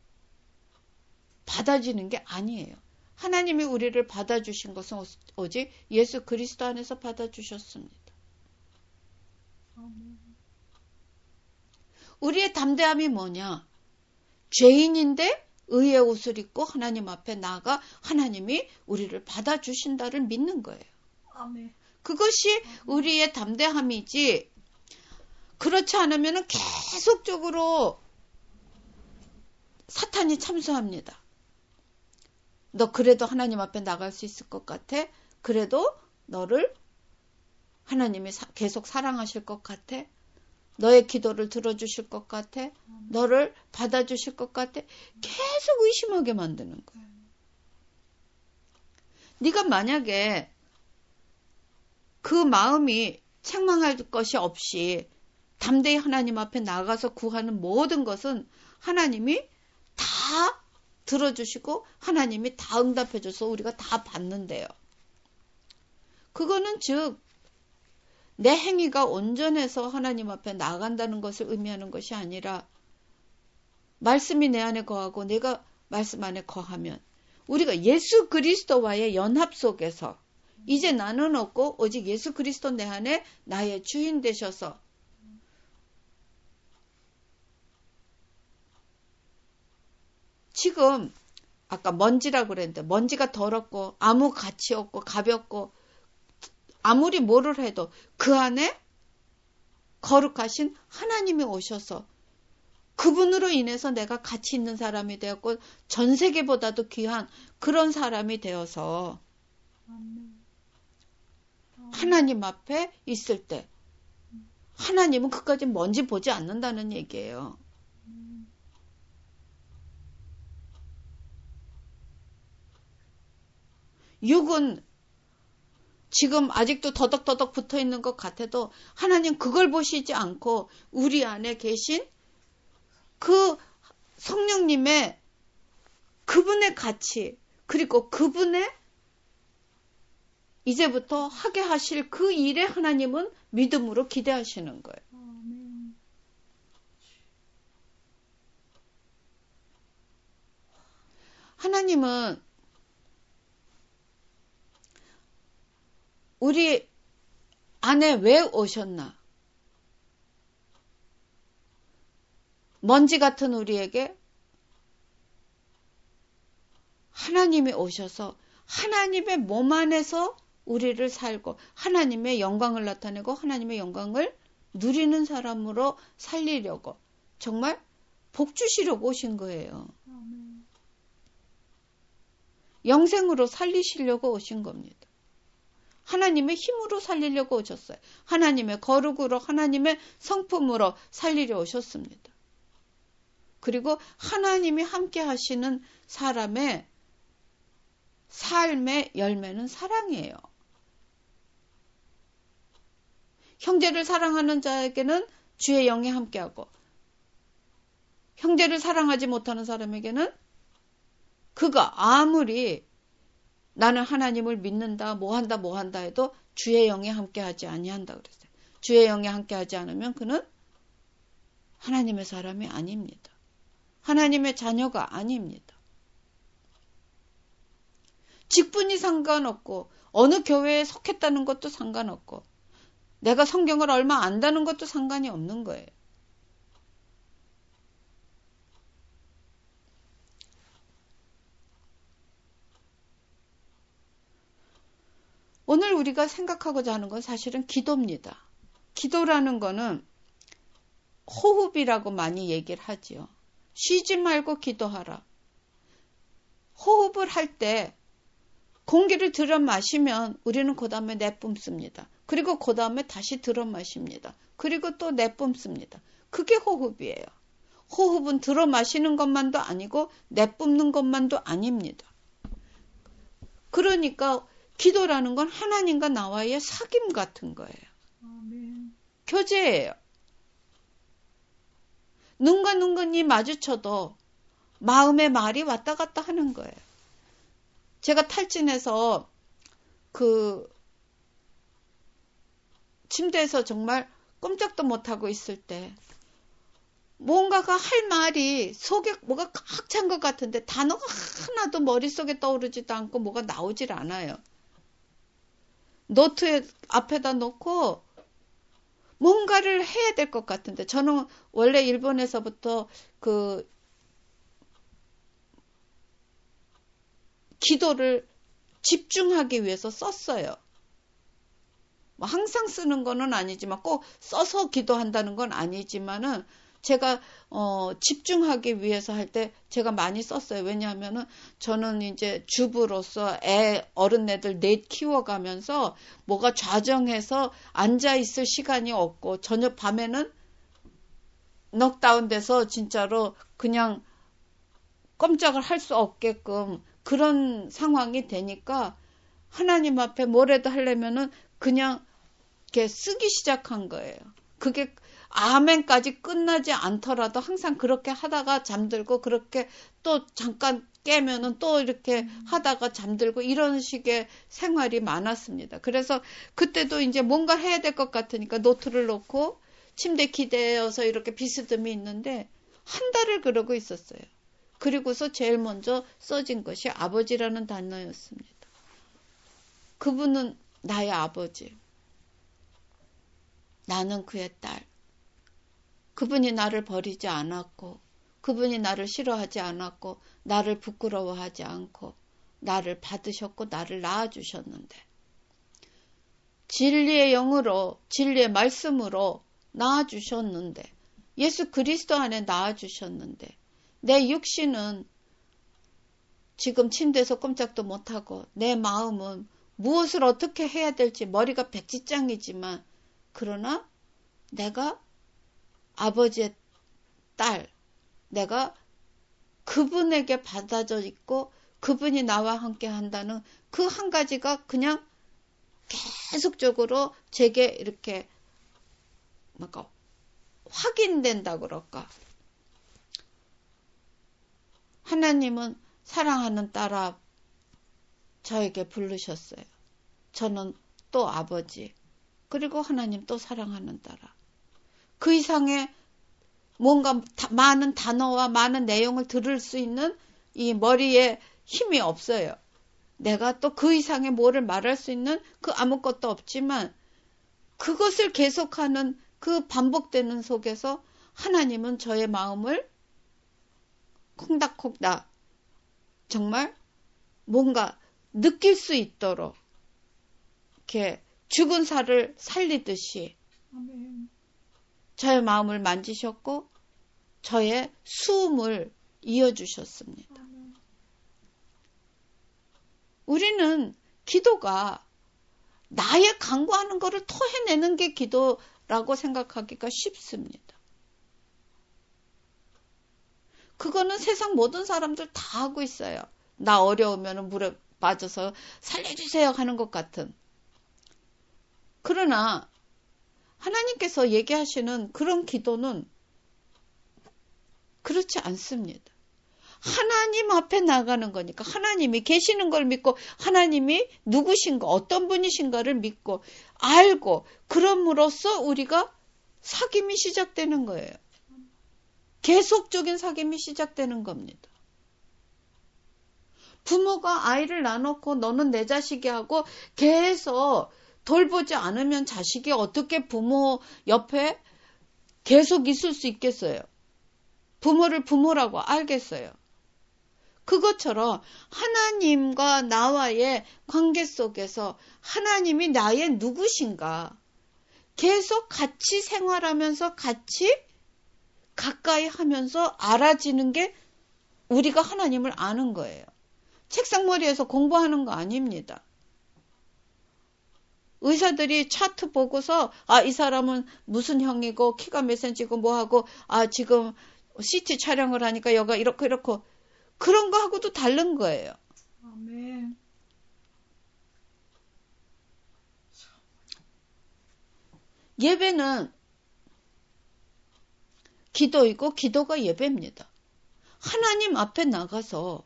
받아지는 게 아니에요. 하나님이 우리를 받아주신 것은 오직 예수 그리스도 안에서 받아주셨습니다. 우리의 담대함이 뭐냐? 죄인인데 의의 옷을 입고 하나님 앞에 나아가 하나님이 우리를 받아주신다를 믿는 거예요. 아멘. 그것이 우리의 담대함이지, 그렇지 않으면 계속적으로 사탄이 참수합니다. 너 그래도 하나님 앞에 나갈 수 있을 것 같아? 그래도 너를 하나님이 사, 계속 사랑하실 것 같아? 너의 기도를 들어주실 것 같아? 너를 받아주실 것 같아? 계속 의심하게 만드는 거야. 네가 만약에 그 마음이 책망할 것이 없이 담대히 하나님 앞에 나가서 구하는 모든 것은 하나님이 다 들어주시고 하나님이 다 응답해줘서 우리가 다 받는데요. 그거는 즉 내 행위가 온전해서 하나님 앞에 나간다는 것을 의미하는 것이 아니라, 말씀이 내 안에 거하고 내가 말씀 안에 거하면 우리가 예수 그리스도와의 연합 속에서 이제 나는 없고 오직 예수 그리스도 내 안에 나의 주인 되셔서 지금 아까 먼지라고 그랬는데 먼지가 더럽고 아무 가치 없고 가볍고 아무리 뭐를 해도 그 안에 거룩하신 하나님이 오셔서 그분으로 인해서 내가 가치 있는 사람이 되었고 전 세계보다도 귀한 그런 사람이 되어서 하나님 앞에 있을 때 하나님은 그까지 뭔지 보지 않는다는 얘기예요. 육은 지금 아직도 더덕더덕 붙어 있는 것 같아도 하나님 그걸 보시지 않고 우리 안에 계신 그 성령님의 그분의 가치 그리고 그분의 이제부터 하게 하실 그 일에 하나님은 믿음으로 기대하시는 거예요. 하나님은 우리 안에 왜 오셨나? 먼지 같은 우리에게 하나님이 오셔서 하나님의 몸 안에서 우리를 살고 하나님의 영광을 나타내고 하나님의 영광을 누리는 사람으로 살리려고 정말 복 주시려고 오신 거예요. 영생으로 살리시려고 오신 겁니다. 하나님의 힘으로 살리려고 오셨어요. 하나님의 거룩으로 하나님의 성품으로 살리려 오셨습니다. 그리고 하나님이 함께 하시는 사람의 삶의 열매는 사랑이에요. 형제를 사랑하는 자에게는 주의 영이 함께하고 형제를 사랑하지 못하는 사람에게는 그가 아무리 나는 하나님을 믿는다, 뭐한다, 뭐한다 해도 주의 영이 함께하지 아니한다 그랬어요. 주의 영이 함께하지 않으면 그는 하나님의 사람이 아닙니다. 하나님의 자녀가 아닙니다. 직분이 상관없고 어느 교회에 속했다는 것도 상관없고 내가 성경을 얼마 안다는 것도 상관이 없는 거예요. 오늘 우리가 생각하고자 하는 건 사실은 기도입니다. 기도라는 거는 호흡이라고 많이 얘기를 하지요. 쉬지 말고 기도하라. 호흡을 할 때 공기를 들여 마시면 우리는 그 다음에 내뿜습니다. 그리고 그 다음에 다시 들어 마십니다. 그리고 또 내뿜습니다. 그게 호흡이에요. 호흡은 들어 마시는 것만도 아니고 내뿜는 것만도 아닙니다. 그러니까 기도라는 건 하나님과 나와의 사귐 같은 거예요. 아멘. 교제예요. 눈과 눈이 마주쳐도 마음의 말이 왔다 갔다 하는 거예요. 제가 탈진해서 그 침대에서 정말 꼼짝도 못하고 있을 때 뭔가가 할 말이 속에 뭐가 꽉 찬 것 같은데 단어가 하나도 머릿속에 떠오르지도 않고 뭐가 나오질 않아요. 노트 앞에다 놓고 뭔가를 해야 될 것 같은데 저는 원래 일본에서부터 그 기도를 집중하기 위해서 썼어요. 뭐 항상 쓰는 거는 아니지만 꼭 써서 기도한다는 건 아니지만은 제가 어 집중하기 위해서 할 때 제가 많이 썼어요. 왜냐하면은 저는 이제 주부로서 애 어른애들 넷 키워가면서 뭐가 좌정해서 앉아 있을 시간이 없고 저녁 밤에는 넉다운 돼서 진짜로 그냥 꼼짝을 할 수 없게끔 그런 상황이 되니까 하나님 앞에 뭐라도 하려면은 그냥 이렇게 쓰기 시작한 거예요. 그게 아멘까지 끝나지 않더라도 항상 그렇게 하다가 잠들고 그렇게 또 잠깐 깨면은 또 이렇게 하다가 잠들고 이런 식의 생활이 많았습니다. 그래서 그때도 이제 뭔가 해야 될 것 같으니까 노트를 놓고 침대 기대어서 이렇게 비스듬히 있는데 한 달을 그러고 있었어요. 그리고서 제일 먼저 써진 것이 아버지라는 단어였습니다. 그분은 나의 아버지. 나는 그의 딸. 그분이 나를 버리지 않았고 그분이 나를 싫어하지 않았고 나를 부끄러워하지 않고 나를 받으셨고 나를 낳아주셨는데 진리의 영으로 진리의 말씀으로 낳아주셨는데 예수 그리스도 안에 낳아주셨는데 내 육신은 지금 침대에서 꼼짝도 못하고 내 마음은 무엇을 어떻게 해야 될지 머리가 백지장이지만 그러나 내가 아버지의 딸, 내가 그분에게 받아져 있고 그분이 나와 함께 한다는 그 한 가지가 그냥 계속적으로 제게 이렇게 뭔가 확인된다 그럴까. 하나님은 사랑하는 딸아 저에게 부르셨어요. 저는 또 아버지, 그리고 하나님 또 사랑하는 딸아. 그 이상의 뭔가 많은 단어와 많은 내용을 들을 수 있는 이 머리에 힘이 없어요. 내가 또 그 이상의 뭐를 말할 수 있는 그 아무것도 없지만 그것을 계속하는 그 반복되는 속에서 하나님은 저의 마음을 콩닥콩닥 정말 뭔가 느낄 수 있도록 이렇게 죽은 살을 살리듯이 아멘. 저의 마음을 만지셨고 저의 수음을 이어주셨습니다. 아멘. 우리는 기도가 나의 간구하는 것을 토해내는 게 기도라고 생각하기가 쉽습니다. 그거는 세상 모든 사람들 다 하고 있어요. 나 어려우면 물에 빠져서 살려주세요 하는 것 같은. 그러나 하나님께서 얘기하시는 그런 기도는 그렇지 않습니다. 하나님 앞에 나가는 거니까 하나님이 계시는 걸 믿고 하나님이 누구신가 어떤 분이신가를 믿고 알고 그럼으로써 우리가 사귐이 시작되는 거예요. 계속적인 사귐이 시작되는 겁니다. 부모가 아이를 낳아놓고 너는 내 자식이 하고 계속 돌보지 않으면 자식이 어떻게 부모 옆에 계속 있을 수 있겠어요? 부모를 부모라고 알겠어요? 그것처럼 하나님과 나와의 관계 속에서 하나님이 나의 누구신가 계속 같이 생활하면서 같이 가까이 하면서 알아지는 게 우리가 하나님을 아는 거예요. 책상머리에서 공부하는 거 아닙니다. 의사들이 차트 보고서 아, 이 사람은 무슨 형이고 키가 몇 센치고 뭐하고 아, 지금 씨티 촬영을 하니까 여가 이렇고 이렇고 그런 거 하고도 다른 거예요. 아멘. 예배는 기도이고 기도가 예배입니다. 하나님 앞에 나가서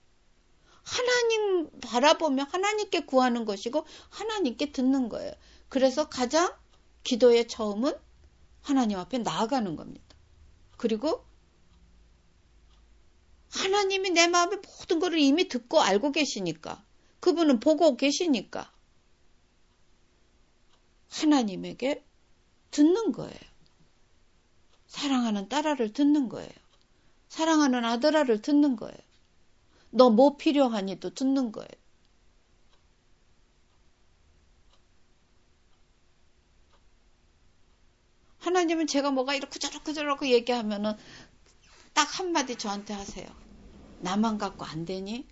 하나님 바라보며 하나님께 구하는 것이고 하나님께 듣는 거예요. 그래서 가장 기도의 처음은 하나님 앞에 나아가는 겁니다. 그리고 하나님이 내 마음의 모든 것을 이미 듣고 알고 계시니까 그분은 보고 계시니까 하나님에게 듣는 거예요. 사랑하는 딸아를 듣는 거예요. 사랑하는 아들아를 듣는 거예요. 너 뭐 필요하니 또 듣는 거예요. 하나님은 제가 뭐가 이렇게 저렇게 저렇게 얘기하면은 딱 한마디 저한테 하세요. 나만 갖고 안 되니?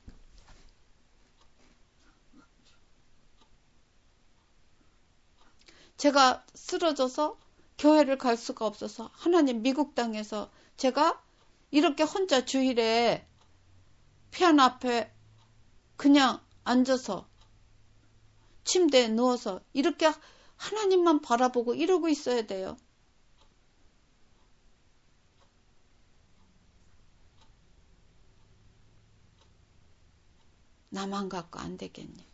제가 쓰러져서 교회를 갈 수가 없어서 하나님 미국 땅에서 제가 이렇게 혼자 주일에 피아노 앞에 그냥 앉아서 침대에 누워서 이렇게 하나님만 바라보고 이러고 있어야 돼요. 나만 갖고 안 되겠니?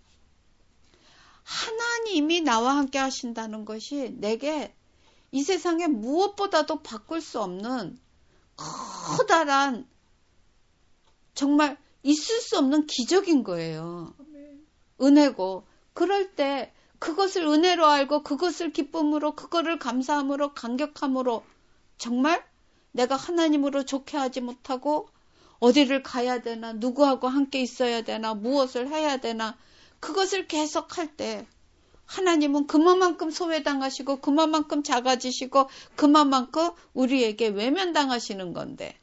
하나님이 나와 함께 하신다는 것이 내게 이 세상에 무엇보다도 바꿀 수 없는 커다란 정말 있을 수 없는 기적인 거예요. 은혜고 그럴 때 그것을 은혜로 알고 그것을 기쁨으로 그거를 감사함으로 감격함으로 정말 내가 하나님으로 좋게 하지 못하고 어디를 가야 되나 누구하고 함께 있어야 되나 무엇을 해야 되나 그것을 계속 할 때 하나님은 그만큼 소외당하시고 그만큼 작아지시고 그만큼 우리에게 외면당하시는 건데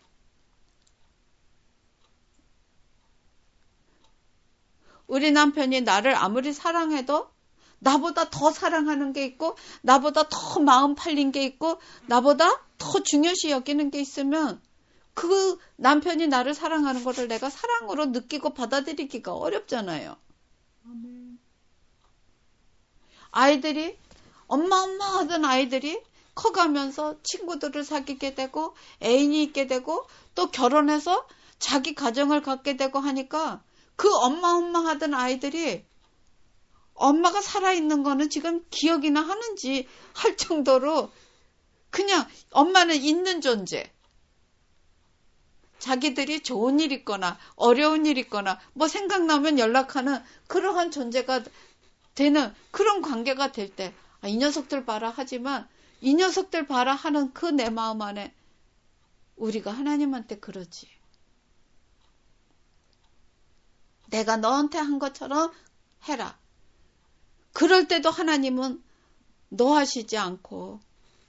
우리 남편이 나를 아무리 사랑해도 나보다 더 사랑하는 게 있고 나보다 더 마음 팔린 게 있고 나보다 더 중요시 여기는 게 있으면 그 남편이 나를 사랑하는 거를 내가 사랑으로 느끼고 받아들이기가 어렵잖아요. 아멘. 아이들이 엄마 엄마 하던 아이들이 커가면서 친구들을 사귀게 되고 애인이 있게 되고 또 결혼해서 자기 가정을 갖게 되고 하니까 그 엄마 엄마 하던 아이들이 엄마가 살아있는 거는 지금 기억이나 하는지 할 정도로 그냥 엄마는 있는 존재. 자기들이 좋은 일 있거나 어려운 일 있거나 뭐 생각나면 연락하는 그러한 존재가 되는 그런 관계가 될 때 아, 이 녀석들 봐라 하지만 이 녀석들 봐라 하는 그 내 마음 안에 우리가 하나님한테 그러지. 내가 너한테 한 것처럼 해라. 그럴 때도 하나님은 너 하시지 않고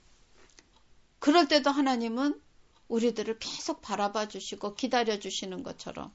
그럴 때도 하나님은 우리들을 계속 바라봐 주시고 기다려 주시는 것처럼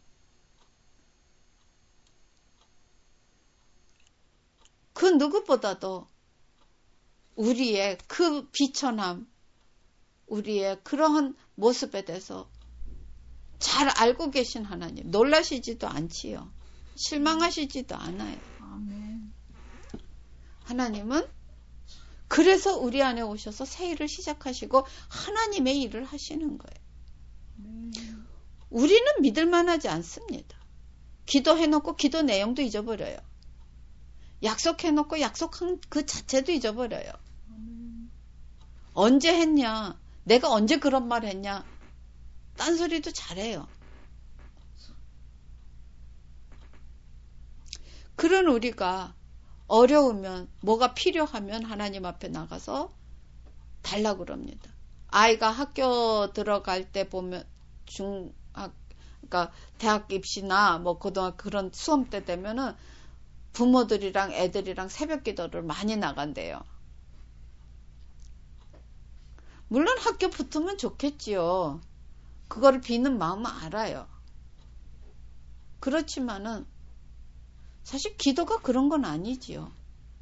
그 누구보다도 우리의 그 비천함, 우리의 그러한 모습에 대해서 잘 알고 계신 하나님, 놀라시지도 않지요. 실망하시지도 않아요. 아멘. 하나님은 그래서 우리 안에 오셔서 새 일을 시작하시고 하나님의 일을 하시는 거예요. 네. 우리는 믿을만하지 않습니다. 기도해놓고 기도 내용도 잊어버려요. 약속해놓고 약속한 그 자체도 잊어버려요. 아멘. 언제 했냐? 내가 언제 그런 말 했냐? 딴소리도 잘해요. 그런 우리가 어려우면 뭐가 필요하면 하나님 앞에 나가서 달라고 그럽니다. 아이가 학교 들어갈 때 보면 중학 그러니까 대학 입시나 뭐 고등학교 그런 수험 때 되면은 부모들이랑 애들이랑 새벽 기도를 많이 나간대요. 물론 학교 붙으면 좋겠지요. 그거를 비는 마음은 알아요. 그렇지만은 사실 기도가 그런 건 아니지요.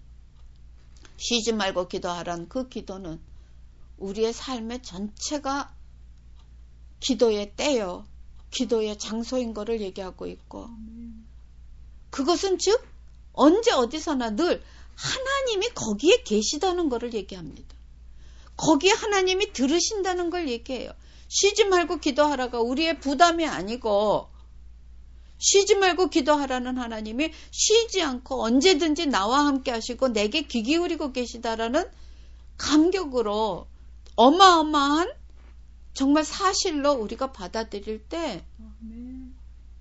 쉬지 말고 기도하란 그 기도는 우리의 삶의 전체가 기도의 때요. 기도의 장소인 거를 얘기하고 있고 그것은 즉 언제 어디서나 늘 하나님이 거기에 계시다는 거를 얘기합니다. 거기에 하나님이 들으신다는 걸 얘기해요. 쉬지 말고 기도하라가 우리의 부담이 아니고 쉬지 말고 기도하라는 하나님이 쉬지 않고 언제든지 나와 함께 하시고 내게 귀 기울이고 계시다라는 감격으로 어마어마한 정말 사실로 우리가 받아들일 때 아멘.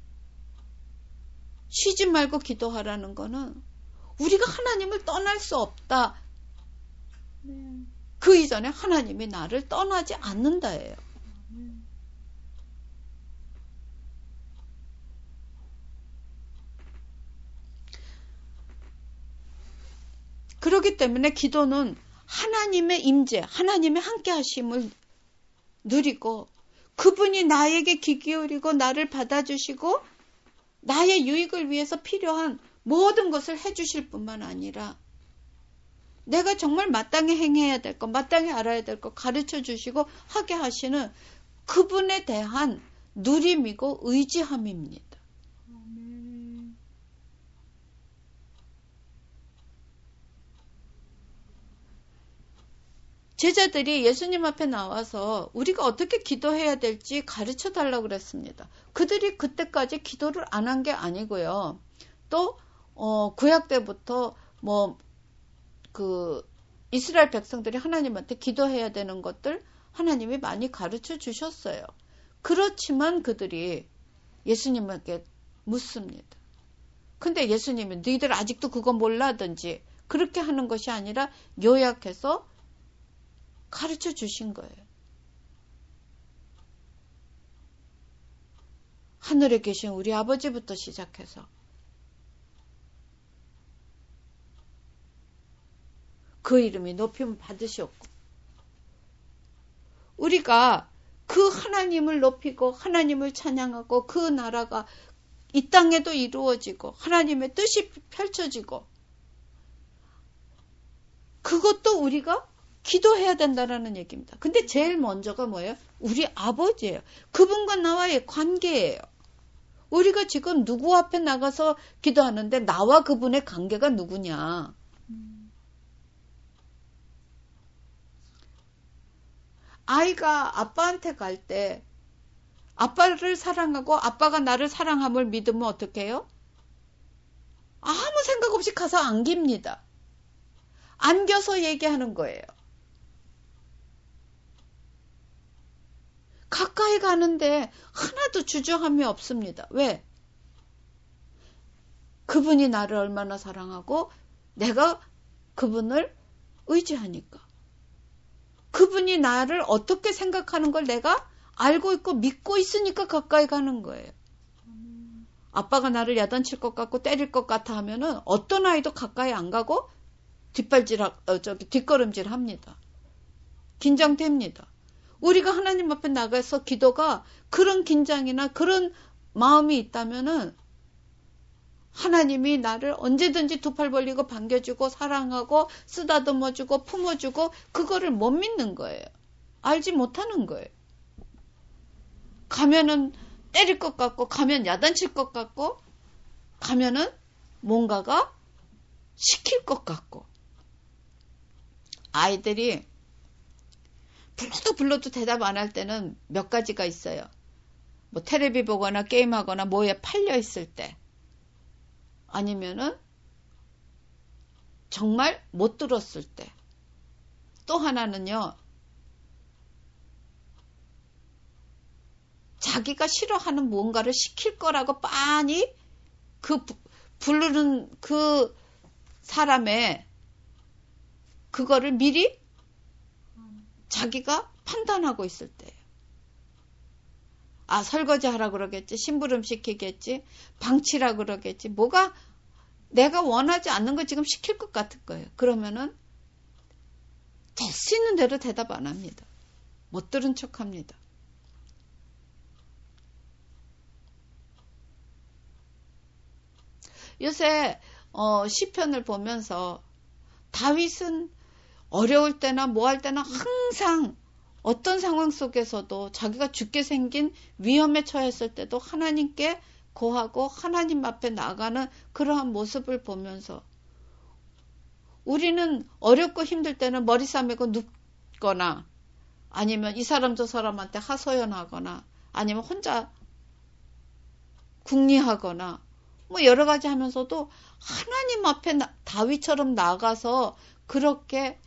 쉬지 말고 기도하라는 거는 우리가 하나님을 떠날 수 없다. 네. 그 이전에 하나님이 나를 떠나지 않는다예요. 아멘. 그렇기 때문에 기도는 하나님의 임재, 하나님의 함께 하심을 누리고 그분이 나에게 귀 기울이고 나를 받아주시고 나의 유익을 위해서 필요한 모든 것을 해주실 뿐만 아니라 내가 정말 마땅히 행해야 될 것, 마땅히 알아야 될 것 가르쳐 주시고 하게 하시는 그분에 대한 누림이고 의지함입니다. 아멘. 제자들이 예수님 앞에 나와서 우리가 어떻게 기도해야 될지 가르쳐 달라고 그랬습니다. 그들이 그때까지 기도를 안 한 게 아니고요. 또 어, 구약 때부터 뭐 그 이스라엘 백성들이 하나님한테 기도해야 되는 것들 하나님이 많이 가르쳐 주셨어요. 그렇지만 그들이 예수님에게 묻습니다. 근데 예수님이 너희들 아직도 그거 몰라든지 그렇게 하는 것이 아니라 요약해서 가르쳐 주신 거예요. 하늘에 계신 우리 아버지부터 시작해서 그 이름이 높임 받으셨고, 우리가 그 하나님을 높이고 하나님을 찬양하고 그 나라가 이 땅에도 이루어지고 하나님의 뜻이 펼쳐지고, 그것도 우리가 기도해야 된다는 얘기입니다. 근데 제일 먼저가 뭐예요? 우리 아버지예요. 그분과 나와의 관계예요. 우리가 지금 누구 앞에 나가서 기도하는데 나와 그분의 관계가 누구냐? 아이가 아빠한테 갈 때 아빠를 사랑하고 아빠가 나를 사랑함을 믿으면 어떻게 해요? 아무 생각 없이 가서 안깁니다. 안겨서 얘기하는 거예요. 가까이 가는데 하나도 주저함이 없습니다. 왜? 그분이 나를 얼마나 사랑하고 내가 그분을 의지하니까. 그분이 나를 어떻게 생각하는 걸 내가 알고 있고 믿고 있으니까 가까이 가는 거예요. 아빠가 나를 야단칠 것 같고 때릴 것 같아 하면은 어떤 아이도 가까이 안 가고 뒷발질, 어, 저기 뒷걸음질 합니다. 긴장됩니다. 우리가 하나님 앞에 나가서 기도가 그런 긴장이나 그런 마음이 있다면은 하나님이 나를 언제든지 두 팔 벌리고 반겨주고 사랑하고 쓰다듬어주고 품어주고 그거를 못 믿는 거예요. 알지 못하는 거예요. 가면은 때릴 것 같고 가면 야단칠 것 같고 가면은 뭔가가 시킬 것 같고, 아이들이 불러도 불러도 대답 안 할 때는 몇 가지가 있어요. 뭐 테레비 보거나 게임하거나 뭐에 팔려 있을 때, 아니면은 정말 못 들었을 때, 또 하나는요, 자기가 싫어하는 뭔가를 시킬 거라고 빤히 그 부르는 그 사람의 그거를 미리 자기가 판단하고 있을 때예요. 아, 설거지 하라 그러겠지, 심부름 시키겠지, 방치라 그러겠지, 뭐가 내가 원하지 않는 거 지금 시킬 것 같은 거예요. 그러면은 될 수 있는 대로 대답 안 합니다. 못 들은 척 합니다. 요새 어, 시편을 보면서 다윗은 어려울 때나 뭐 할 때나 항상 어떤 상황 속에서도 자기가 죽게 생긴 위험에 처했을 때도 하나님께 고하고 하나님 앞에 나가는 그러한 모습을 보면서, 우리는 어렵고 힘들 때는 머리 싸매고 눕거나 아니면 이 사람 저 사람한테 하소연하거나 아니면 혼자 궁리하거나 뭐 여러 가지 하면서도 하나님 앞에 나, 다윗처럼 나가서 그렇게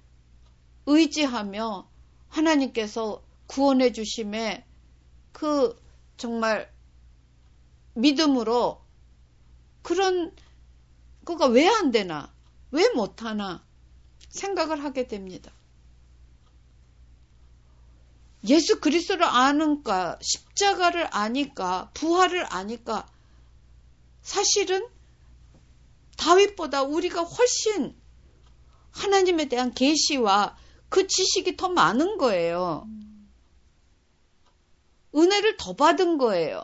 의지하며 하나님께서 구원해 주심에 그 정말 믿음으로 그런 그가 왜 안 되나, 왜 못하나 생각을 하게 됩니다. 예수 그리스도를 아니까, 십자가를 아니까, 부활을 아니까 사실은 다윗보다 우리가 훨씬 하나님에 대한 계시와 그 지식이 더 많은 거예요. 은혜를 더 받은 거예요.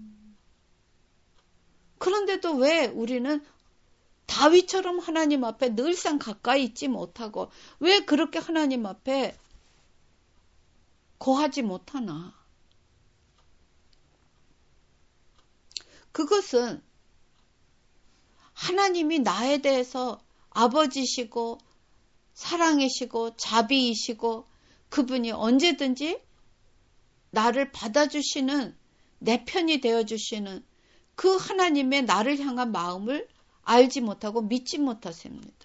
그런데도 왜 우리는 다윗처럼 하나님 앞에 늘상 가까이 있지 못하고 왜 그렇게 하나님 앞에 고하지 못하나? 그것은 하나님이 나에 대해서 아버지시고 사랑이시고 자비이시고 그분이 언제든지 나를 받아주시는, 내 편이 되어주시는 그 하나님의 나를 향한 마음을 알지 못하고 믿지 못하십니다.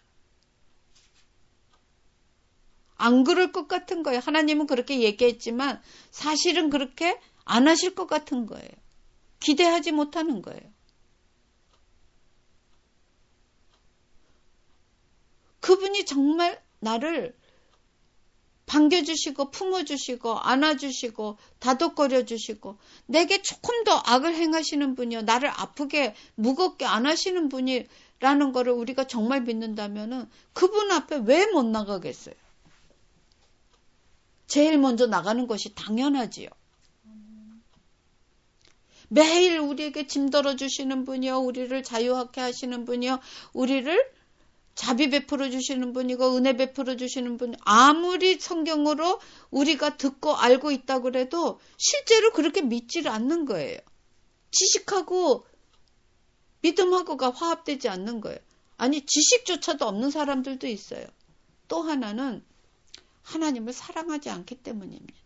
안 그럴 것 같은 거예요. 하나님은 그렇게 얘기했지만 사실은 그렇게 안 하실 것 같은 거예요. 기대하지 못하는 거예요. 그분이 정말 나를 반겨주시고 품어주시고 안아주시고 다독거려주시고 내게 조금 더 악을 행하시는 분이요, 나를 아프게 무겁게 안 하시는 분이라고 라는 거를 우리가 정말 믿는다면은 그분 앞에 왜 못 나가겠어요? 제일 먼저 나가는 것이 당연하지요. 매일 우리에게 짐 덜어주시는 분이요, 우리를 자유하게 하시는 분이요, 우리를 자비 베풀어 주시는 분이고 은혜 베풀어 주시는 분, 아무리 성경으로 우리가 듣고 알고 있다 그래도 실제로 그렇게 믿지를 않는 거예요. 지식하고 믿음하고가 화합되지 않는 거예요. 아니, 지식조차도 없는 사람들도 있어요. 또 하나는 하나님을 사랑하지 않기 때문입니다.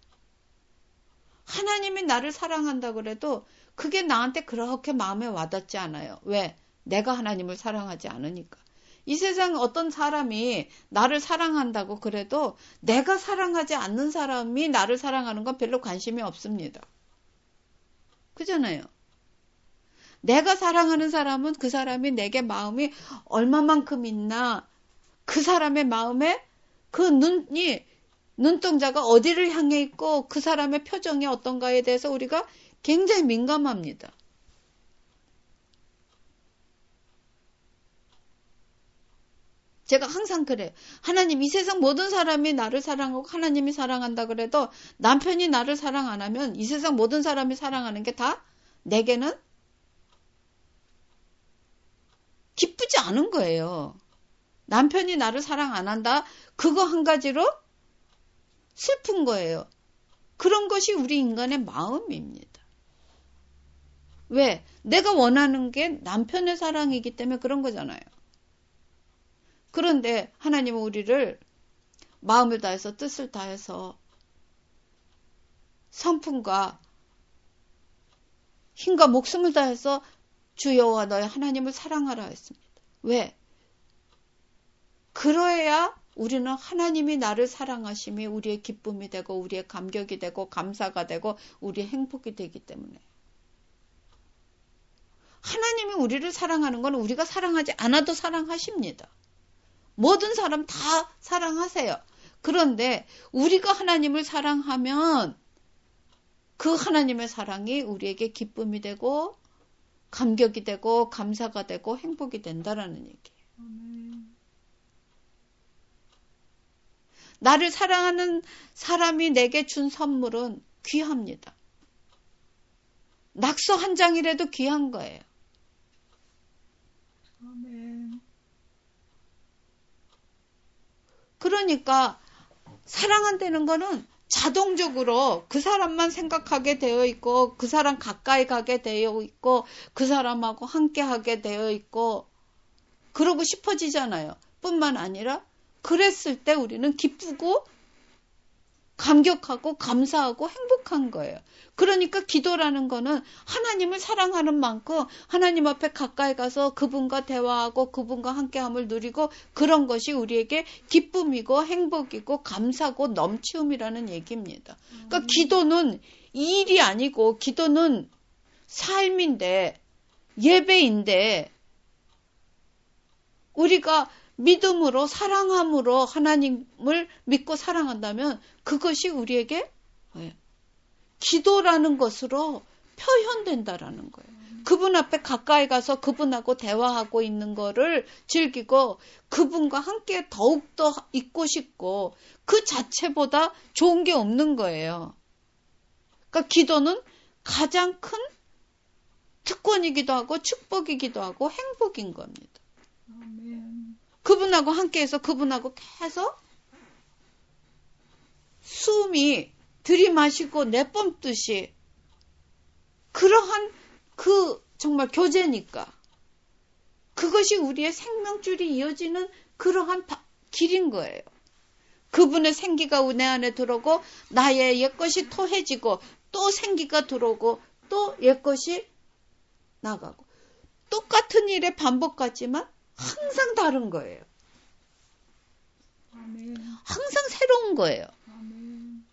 하나님이 나를 사랑한다 그래도 그게 나한테 그렇게 마음에 와닿지 않아요. 왜? 내가 하나님을 사랑하지 않으니까. 이 세상 어떤 사람이 나를 사랑한다고 그래도 내가 사랑하지 않는 사람이 나를 사랑하는 건 별로 관심이 없습니다. 그잖아요. 내가 사랑하는 사람은 그 사람이 내게 마음이 얼마만큼 있나, 그 사람의 마음에 그 눈이, 눈동자가 어디를 향해 있고 그 사람의 표정이 어떤가에 대해서 우리가 굉장히 민감합니다. 제가 항상 그래요. 하나님, 이 세상 모든 사람이 나를 사랑하고 하나님이 사랑한다 그래도 남편이 나를 사랑 안 하면 이 세상 모든 사람이 사랑하는 게 다 내게는 기쁘지 않은 거예요. 남편이 나를 사랑 안 한다? 그거 한 가지로 슬픈 거예요. 그런 것이 우리 인간의 마음입니다. 왜? 내가 원하는 게 남편의 사랑이기 때문에 그런 거잖아요. 그런데 하나님은 우리를 마음을 다해서 뜻을 다해서 성품과 힘과 목숨을 다해서 주 여호와 너의 하나님을 사랑하라 했습니다. 왜? 그러해야 우리는 하나님이 나를 사랑하심이 우리의 기쁨이 되고 우리의 감격이 되고 감사가 되고 우리의 행복이 되기 때문에. 하나님이 우리를 사랑하는 건 우리가 사랑하지 않아도 사랑하십니다. 모든 사람 다 사랑하세요. 그런데 우리가 하나님을 사랑하면 그 하나님의 사랑이 우리에게 기쁨이 되고 감격이 되고 감사가 되고 행복이 된다라는 얘기예요. 아멘. 나를 사랑하는 사람이 내게 준 선물은 귀합니다. 낙서 한 장이라도 귀한 거예요. 아멘. 그러니까 사랑한다는 거는 자동적으로 그 사람만 생각하게 되어 있고 그 사람 가까이 가게 되어 있고 그 사람하고 함께 하게 되어 있고 그러고 싶어지잖아요. 뿐만 아니라 그랬을 때 우리는 기쁘고 감격하고 감사하고 행복한 거예요. 그러니까 기도라는 거는 하나님을 사랑하는 만큼 하나님 앞에 가까이 가서 그분과 대화하고 그분과 함께함을 누리고 그런 것이 우리에게 기쁨이고 행복이고 감사고 넘치움이라는 얘기입니다. 그러니까 음. 기도는 일이 아니고 기도는 삶인데 예배인데 우리가 믿음으로 사랑함으로 하나님을 믿고 사랑한다면 그것이 우리에게 기도라는 것으로 표현된다라는 거예요. 그분 앞에 가까이 가서 그분하고 대화하고 있는 거를 즐기고 그분과 함께 더욱더 있고 싶고 그 자체보다 좋은 게 없는 거예요. 그러니까 기도는 가장 큰 특권이기도 하고 축복이기도 하고 행복인 겁니다. 아멘. 그분하고 함께해서 그분하고 계속 숨이 들이마시고 내뿜듯이 그러한 그 정말 교제니까 그것이 우리의 생명줄이 이어지는 그러한 길인 거예요. 그분의 생기가 내 안에 들어오고 나의 옛것이 토해지고 또 생기가 들어오고 또 옛것이 나가고 똑같은 일의 반복 같지만 항상 다른 거예요. 아멘. 항상 새로운 거예요. 아멘.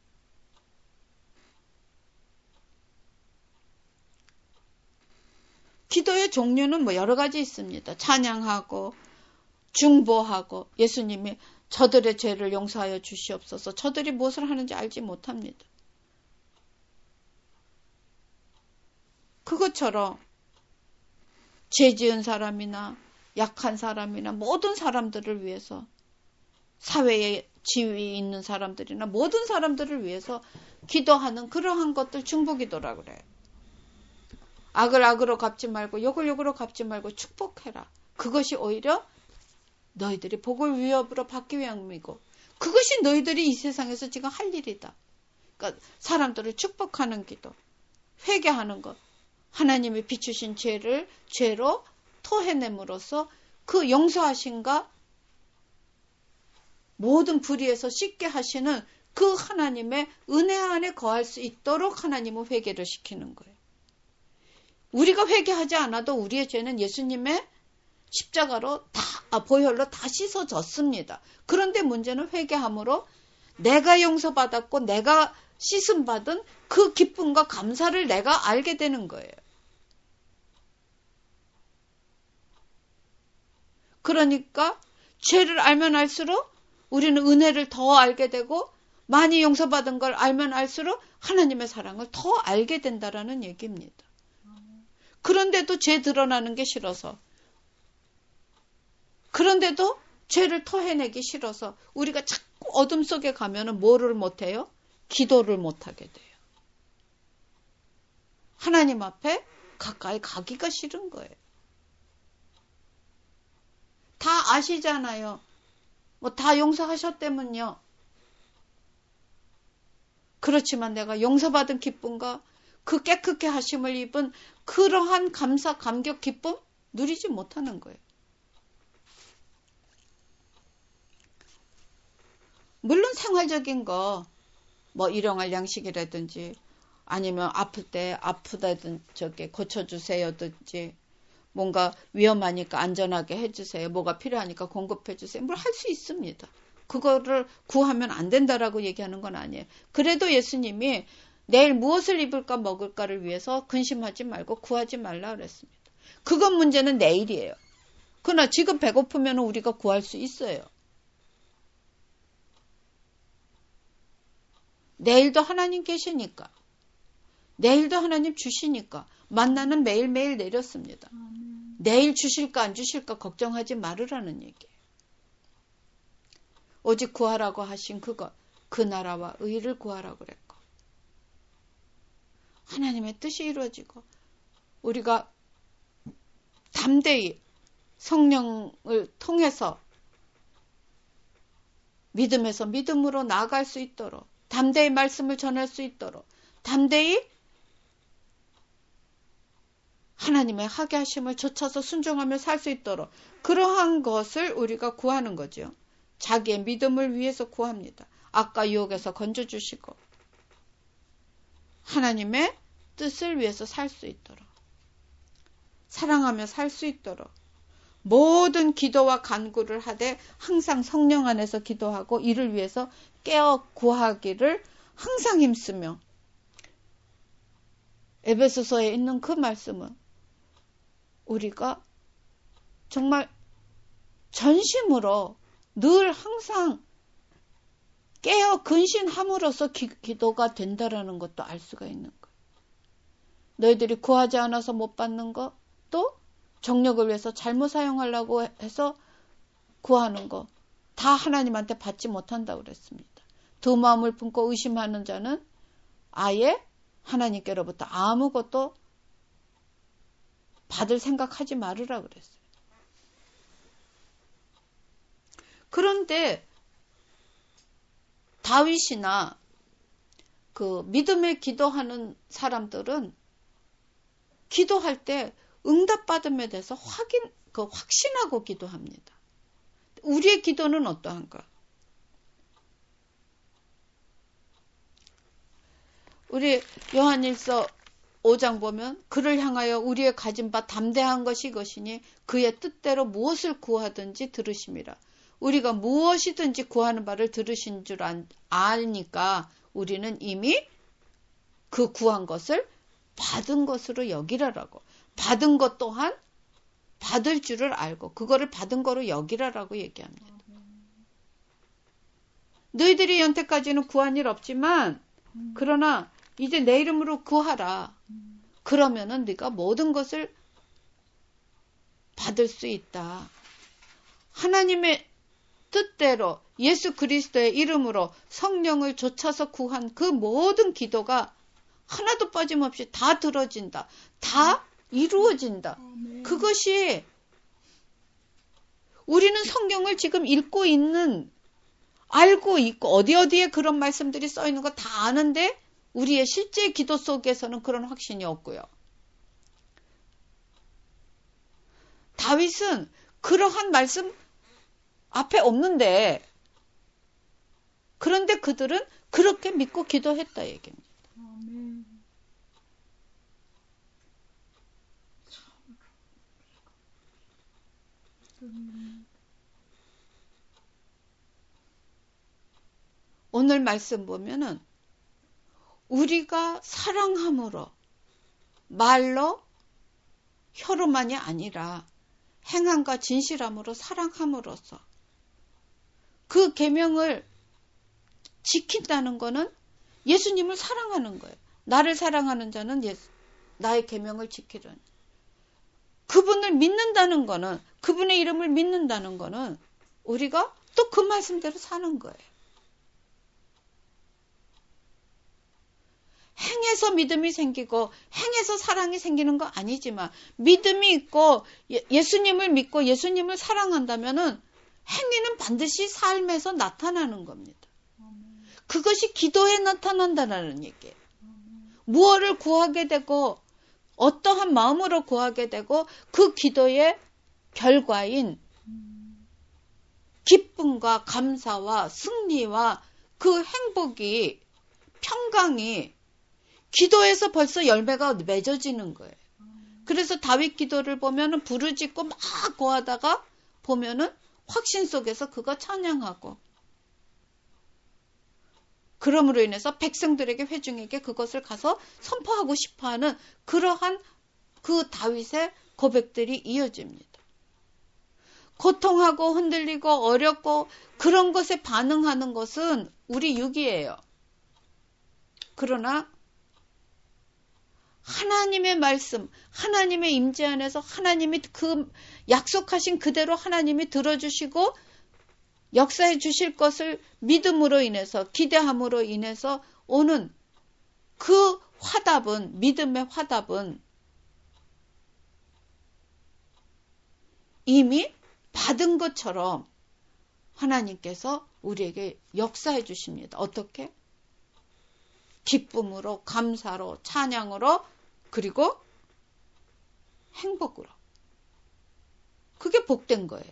기도의 종류는 뭐 여러 가지 있습니다. 찬양하고 중보하고 예수님이 저들의 죄를 용서하여 주시옵소서. 저들이 무엇을 하는지 알지 못합니다. 그것처럼 죄 지은 사람이나 약한 사람이나 모든 사람들을 위해서, 사회에 지위 있는 사람들이나 모든 사람들을 위해서 기도하는 그러한 것들 중보기도라 그래요. 악을 악으로 갚지 말고 욕을 욕으로 갚지 말고 축복해라. 그것이 오히려 너희들이 복을 위협으로 받기 위함이고, 그것이 너희들이 이 세상에서 지금 할 일이다. 그러니까 사람들을 축복하는 기도, 회개하는 것, 하나님이 비추신 죄를 죄로 토해냄으로써 그 용서하신가 모든 불의에서 씻게 하시는 그 하나님의 은혜 안에 거할 수 있도록 하나님은 회개를 시키는 거예요. 우리가 회개하지 않아도 우리의 죄는 예수님의 십자가로 다, 아, 보혈로 다 씻어졌습니다. 그런데 문제는 회개함으로 내가 용서받았고 내가 씻음받은 그 기쁨과 감사를 내가 알게 되는 거예요. 그러니까 죄를 알면 알수록 우리는 은혜를 더 알게 되고, 많이 용서받은 걸 알면 알수록 하나님의 사랑을 더 알게 된다라는 얘기입니다. 그런데도 죄 드러나는 게 싫어서, 그런데도 죄를 토해내기 싫어서 우리가 자꾸 어둠 속에 가면은 뭐를 못해요? 기도를 못하게 돼요. 하나님 앞에 가까이 가기가 싫은 거예요. 다 아시잖아요. 뭐 다 용서하셨다면요. 그렇지만 내가 용서받은 기쁨과 그 깨끗게 하심을 입은 그러한 감사, 감격, 기쁨 누리지 못하는 거예요. 물론 생활적인 거, 뭐 일용할 양식이라든지 아니면 아플 때 아프다든 저게 고쳐주세요든지, 뭔가 위험하니까 안전하게 해주세요, 뭐가 필요하니까 공급해주세요, 뭘 할 수 있습니다. 그거를 구하면 안 된다라고 얘기하는 건 아니에요. 그래도 예수님이 내일 무엇을 입을까 먹을까를 위해서 근심하지 말고 구하지 말라 그랬습니다. 그건 문제는 내일이에요. 그러나 지금 배고프면 우리가 구할 수 있어요. 내일도 하나님 계시니까, 내일도 하나님 주시니까 만나는 매일매일 내렸습니다. 아멘. 내일 주실까 안 주실까 걱정하지 말으라는 얘기예요. 오직 구하라고 하신 그것, 그 나라와 의를 구하라고 그랬고, 하나님의 뜻이 이루어지고 우리가 담대히 성령을 통해서 믿음에서 믿음으로 나아갈 수 있도록, 담대히 말씀을 전할 수 있도록, 담대히 하나님의 하게 하심을 좇아서 순종하며 살 수 있도록, 그러한 것을 우리가 구하는 거죠. 자기의 믿음을 위해서 구합니다. 악과 유혹에서 건져주시고 하나님의 뜻을 위해서 살 수 있도록, 사랑하며 살 수 있도록 모든 기도와 간구를 하되 항상 성령 안에서 기도하고 이를 위해서 깨어 구하기를 항상 힘쓰며, 에베소서에 있는 그 말씀은 우리가 정말 전심으로 늘 항상 깨어 근신함으로써 기, 기도가 된다라는 것도 알 수가 있는 거예요. 너희들이 구하지 않아서 못 받는 거, 또 정력을 위해서 잘못 사용하려고 해서 구하는 거, 다 하나님한테 받지 못한다고 그랬습니다. 두 마음을 품고 의심하는 자는 아예 하나님께로부터 아무것도 받을 생각하지 말으라 그랬어요. 그런데 다윗이나 그 믿음의 기도하는 사람들은 기도할 때 응답받음에 대해서 확인, 그 확신하고 기도합니다. 우리의 기도는 어떠한가? 우리 요한일서 오 장 보면 그를 향하여 우리의 가진 바 담대한 것이 이것이니 그의 뜻대로 무엇을 구하든지 들으심이라. 우리가 무엇이든지 구하는 바를 들으신 줄 아니까 우리는 이미 그 구한 것을 받은 것으로 여기라라고. 받은 것 또한 받을 줄을 알고 그거를 받은 거로 여기라라고 얘기합니다. 너희들이 연태까지는 구한 일 없지만 그러나 이제 내 이름으로 구하라. 그러면은 네가 모든 것을 받을 수 있다. 하나님의 뜻대로 예수 그리스도의 이름으로 성령을 좇아서 구한 그 모든 기도가 하나도 빠짐없이 다 들어진다. 다 이루어진다. 그것이 우리는 성경을 지금 읽고 있는, 알고 있고 어디 어디에 그런 말씀들이 써 있는 거 다 아는데 우리의 실제 기도 속에서는 그런 확신이 없고요. 다윗은 그러한 말씀 앞에 없는데, 그런데 그들은 그렇게 믿고 기도했다 얘기입니다. 아멘. 오늘 말씀 보면은 우리가 사랑함으로, 말로, 혀로만이 아니라 행함과 진실함으로 사랑함으로써 그 계명을 지킨다는 것은 예수님을 사랑하는 거예요. 나를 사랑하는 자는 예수, 나의 계명을 지키려니. 그분을 믿는다는 것은, 그분의 이름을 믿는다는 것은 우리가 또 그 말씀대로 사는 거예요. 행해서 믿음이 생기고 행해서 사랑이 생기는 거 아니지만, 믿음이 있고 예, 예수님을 믿고 예수님을 사랑한다면은 행위는 반드시 삶에서 나타나는 겁니다. 그것이 기도에 나타난다는 얘기예요. 무엇을 구하게 되고 어떠한 마음으로 구하게 되고 그 기도의 결과인 기쁨과 감사와 승리와 그 행복이, 평강이 기도에서 벌써 열매가 맺어지는 거예요. 그래서 다윗 기도를 보면은 부르짖고 막 구하다가 보면은 확신 속에서 그거 찬양하고, 그러므로 인해서 백성들에게, 회중에게 그것을 가서 선포하고 싶어하는 그러한 그 다윗의 고백들이 이어집니다. 고통하고 흔들리고 어렵고 그런 것에 반응하는 것은 우리 육이에요. 그러나 하나님의 말씀, 하나님의 임재 안에서 하나님이 그 약속하신 그대로 하나님이 들어주시고 역사해 주실 것을 믿음으로 인해서, 기대함으로 인해서 오는 그 화답은, 믿음의 화답은 이미 받은 것처럼 하나님께서 우리에게 역사해 주십니다. 어떻게? 기쁨으로, 감사로, 찬양으로, 그리고 행복으로. 그게 복된 거예요.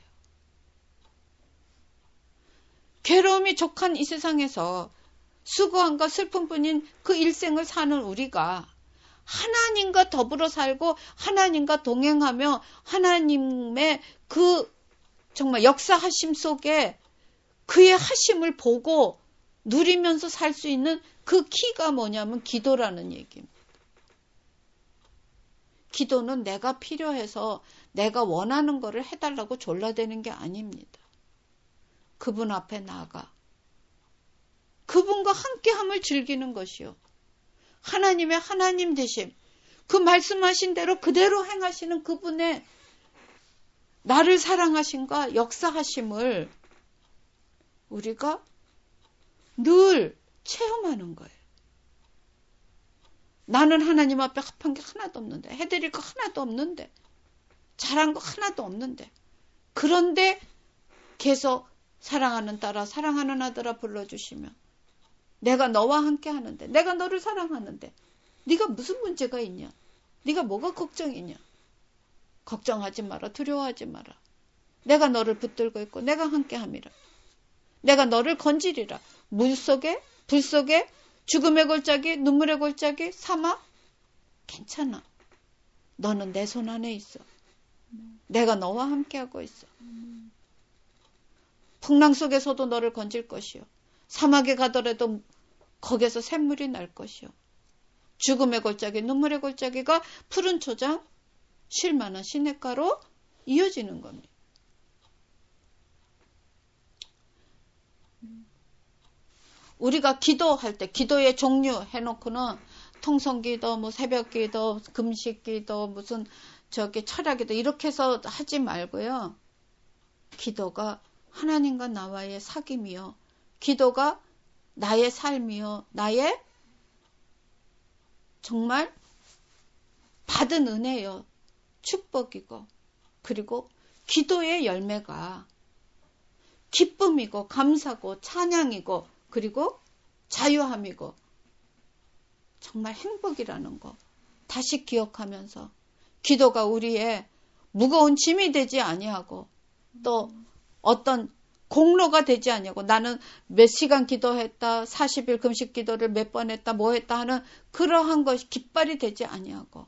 괴로움이 족한 이 세상에서 수고함과 슬픔뿐인 그 일생을 사는 우리가 하나님과 더불어 살고 하나님과 동행하며 하나님의 그 정말 역사하심 속에 그의 하심을 보고 누리면서 살 수 있는 그 키가 뭐냐면 기도라는 얘기입니다. 기도는 내가 필요해서 내가 원하는 거를 해달라고 졸라대는 게 아닙니다. 그분 앞에 나아가 그분과 함께함을 즐기는 것이요. 하나님의 하나님 되심, 그 말씀하신 대로 그대로 행하시는 그분의 나를 사랑하심과 역사하심을 우리가 늘 체험하는 거예요. 나는 하나님 앞에 합한 게 하나도 없는데, 해드릴 거 하나도 없는데, 잘한 거 하나도 없는데, 그런데 계속 사랑하는 딸아, 사랑하는 아들아 불러주시며 내가 너와 함께 하는데, 내가 너를 사랑하는데 네가 무슨 문제가 있냐? 네가 뭐가 걱정이냐? 걱정하지 마라. 두려워하지 마라. 내가 너를 붙들고 있고 내가 함께 함이라. 내가 너를 건지리라. 물 속에, 불 속에, 죽음의 골짜기, 눈물의 골짜기, 사막, 괜찮아. 너는 내 손 안에 있어. 내가 너와 함께하고 있어. 풍랑 속에서도 너를 건질 것이요. 사막에 가더라도 거기에서 샘물이 날 것이요. 죽음의 골짜기, 눈물의 골짜기가 푸른 초장, 쉴만한 시냇가로 이어지는 겁니다. 우리가 기도할 때 기도의 종류 해놓고는 통성기도, 뭐 새벽기도, 금식기도, 무슨 저기 철학이다 이렇게 해서 하지 말고요. 기도가 하나님과 나와의 사귐이요. 기도가 나의 삶이요. 나의 정말 받은 은혜요. 축복이고 그리고 기도의 열매가 기쁨이고 감사고 찬양이고 그리고 자유함이고 정말 행복이라는 거 다시 기억하면서 기도가 우리의 무거운 짐이 되지 아니하고 또 어떤 공로가 되지 아니하고 나는 몇 시간 기도했다 사십 일 금식 기도를 몇 번 했다 뭐 했다 하는 그러한 것이 깃발이 되지 아니하고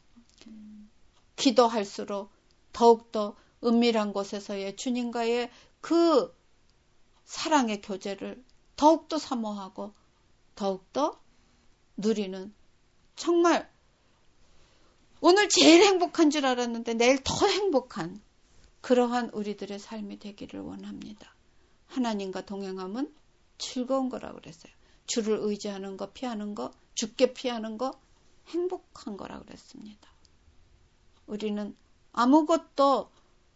기도할수록 더욱더 은밀한 곳에서의 주님과의 그 사랑의 교제를 더욱더 사모하고 더욱더 누리는 정말 오늘 제일 행복한 줄 알았는데 내일 더 행복한 그러한 우리들의 삶이 되기를 원합니다. 하나님과 동행함은 즐거운 거라고 그랬어요. 주를 의지하는 거, 피하는 거, 죽게 피하는 거 행복한 거라고 그랬습니다. 우리는 아무것도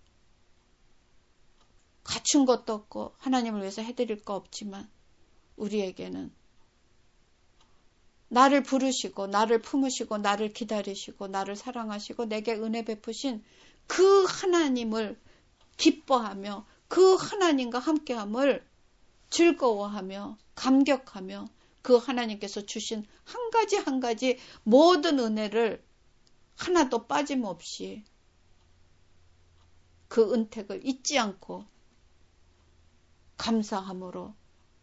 갖춘 것도 없고 하나님을 위해서 해드릴 거 없지만 우리에게는 나를 부르시고 나를 품으시고 나를 기다리시고 나를 사랑하시고 내게 은혜 베푸신 그 하나님을 기뻐하며 그 하나님과 함께함을 즐거워하며 감격하며 그 하나님께서 주신 한 가지 한 가지 모든 은혜를 하나도 빠짐없이 그 은택을 잊지 않고 감사함으로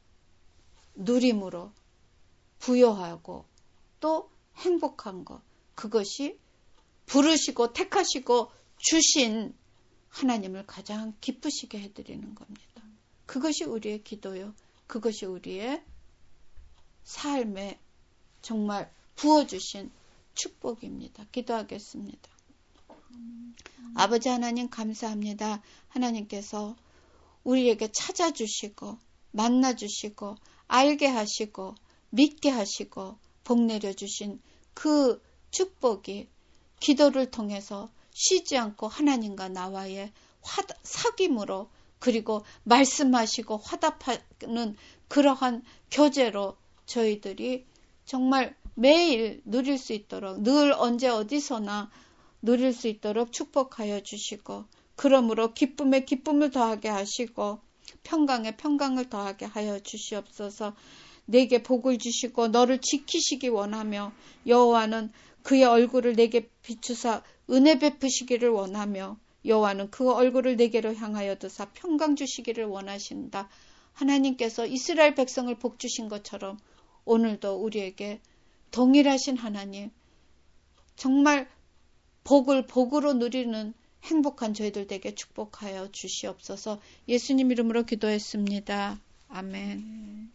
누림으로 부여하고 또 행복한 것 그것이 부르시고 택하시고 주신 하나님을 가장 기쁘시게 해드리는 겁니다. 그것이 우리의 기도요. 그것이 우리의 삶에 정말 부어주신 축복입니다. 기도하겠습니다. 음. 아버지 하나님 감사합니다. 하나님께서 우리에게 찾아주시고 만나주시고 알게 하시고 믿게 하시고 복 내려주신 그 축복이 기도를 통해서 쉬지 않고 하나님과 나와의 화다, 사귐으로 그리고 말씀하시고 화답하는 그러한 교제로 저희들이 정말 매일 누릴 수 있도록 늘 언제 어디서나 누릴 수 있도록 축복하여 주시고 그러므로 기쁨에 기쁨을 더하게 하시고 평강에 평강을 더하게 하여 주시옵소서. 내게 복을 주시고 너를 지키시기 원하며 여호와는 그의 얼굴을 내게 비추사 은혜 베푸시기를 원하며 여호와는 그 얼굴을 내게로 향하여 두사 평강 주시기를 원하신다. 하나님께서 이스라엘 백성을 복 주신 것처럼 오늘도 우리에게 동일하신 하나님 정말 복을 복으로 누리는 행복한 저희들 되게 축복하여 주시옵소서. 예수님 이름으로 기도했습니다. 아멘.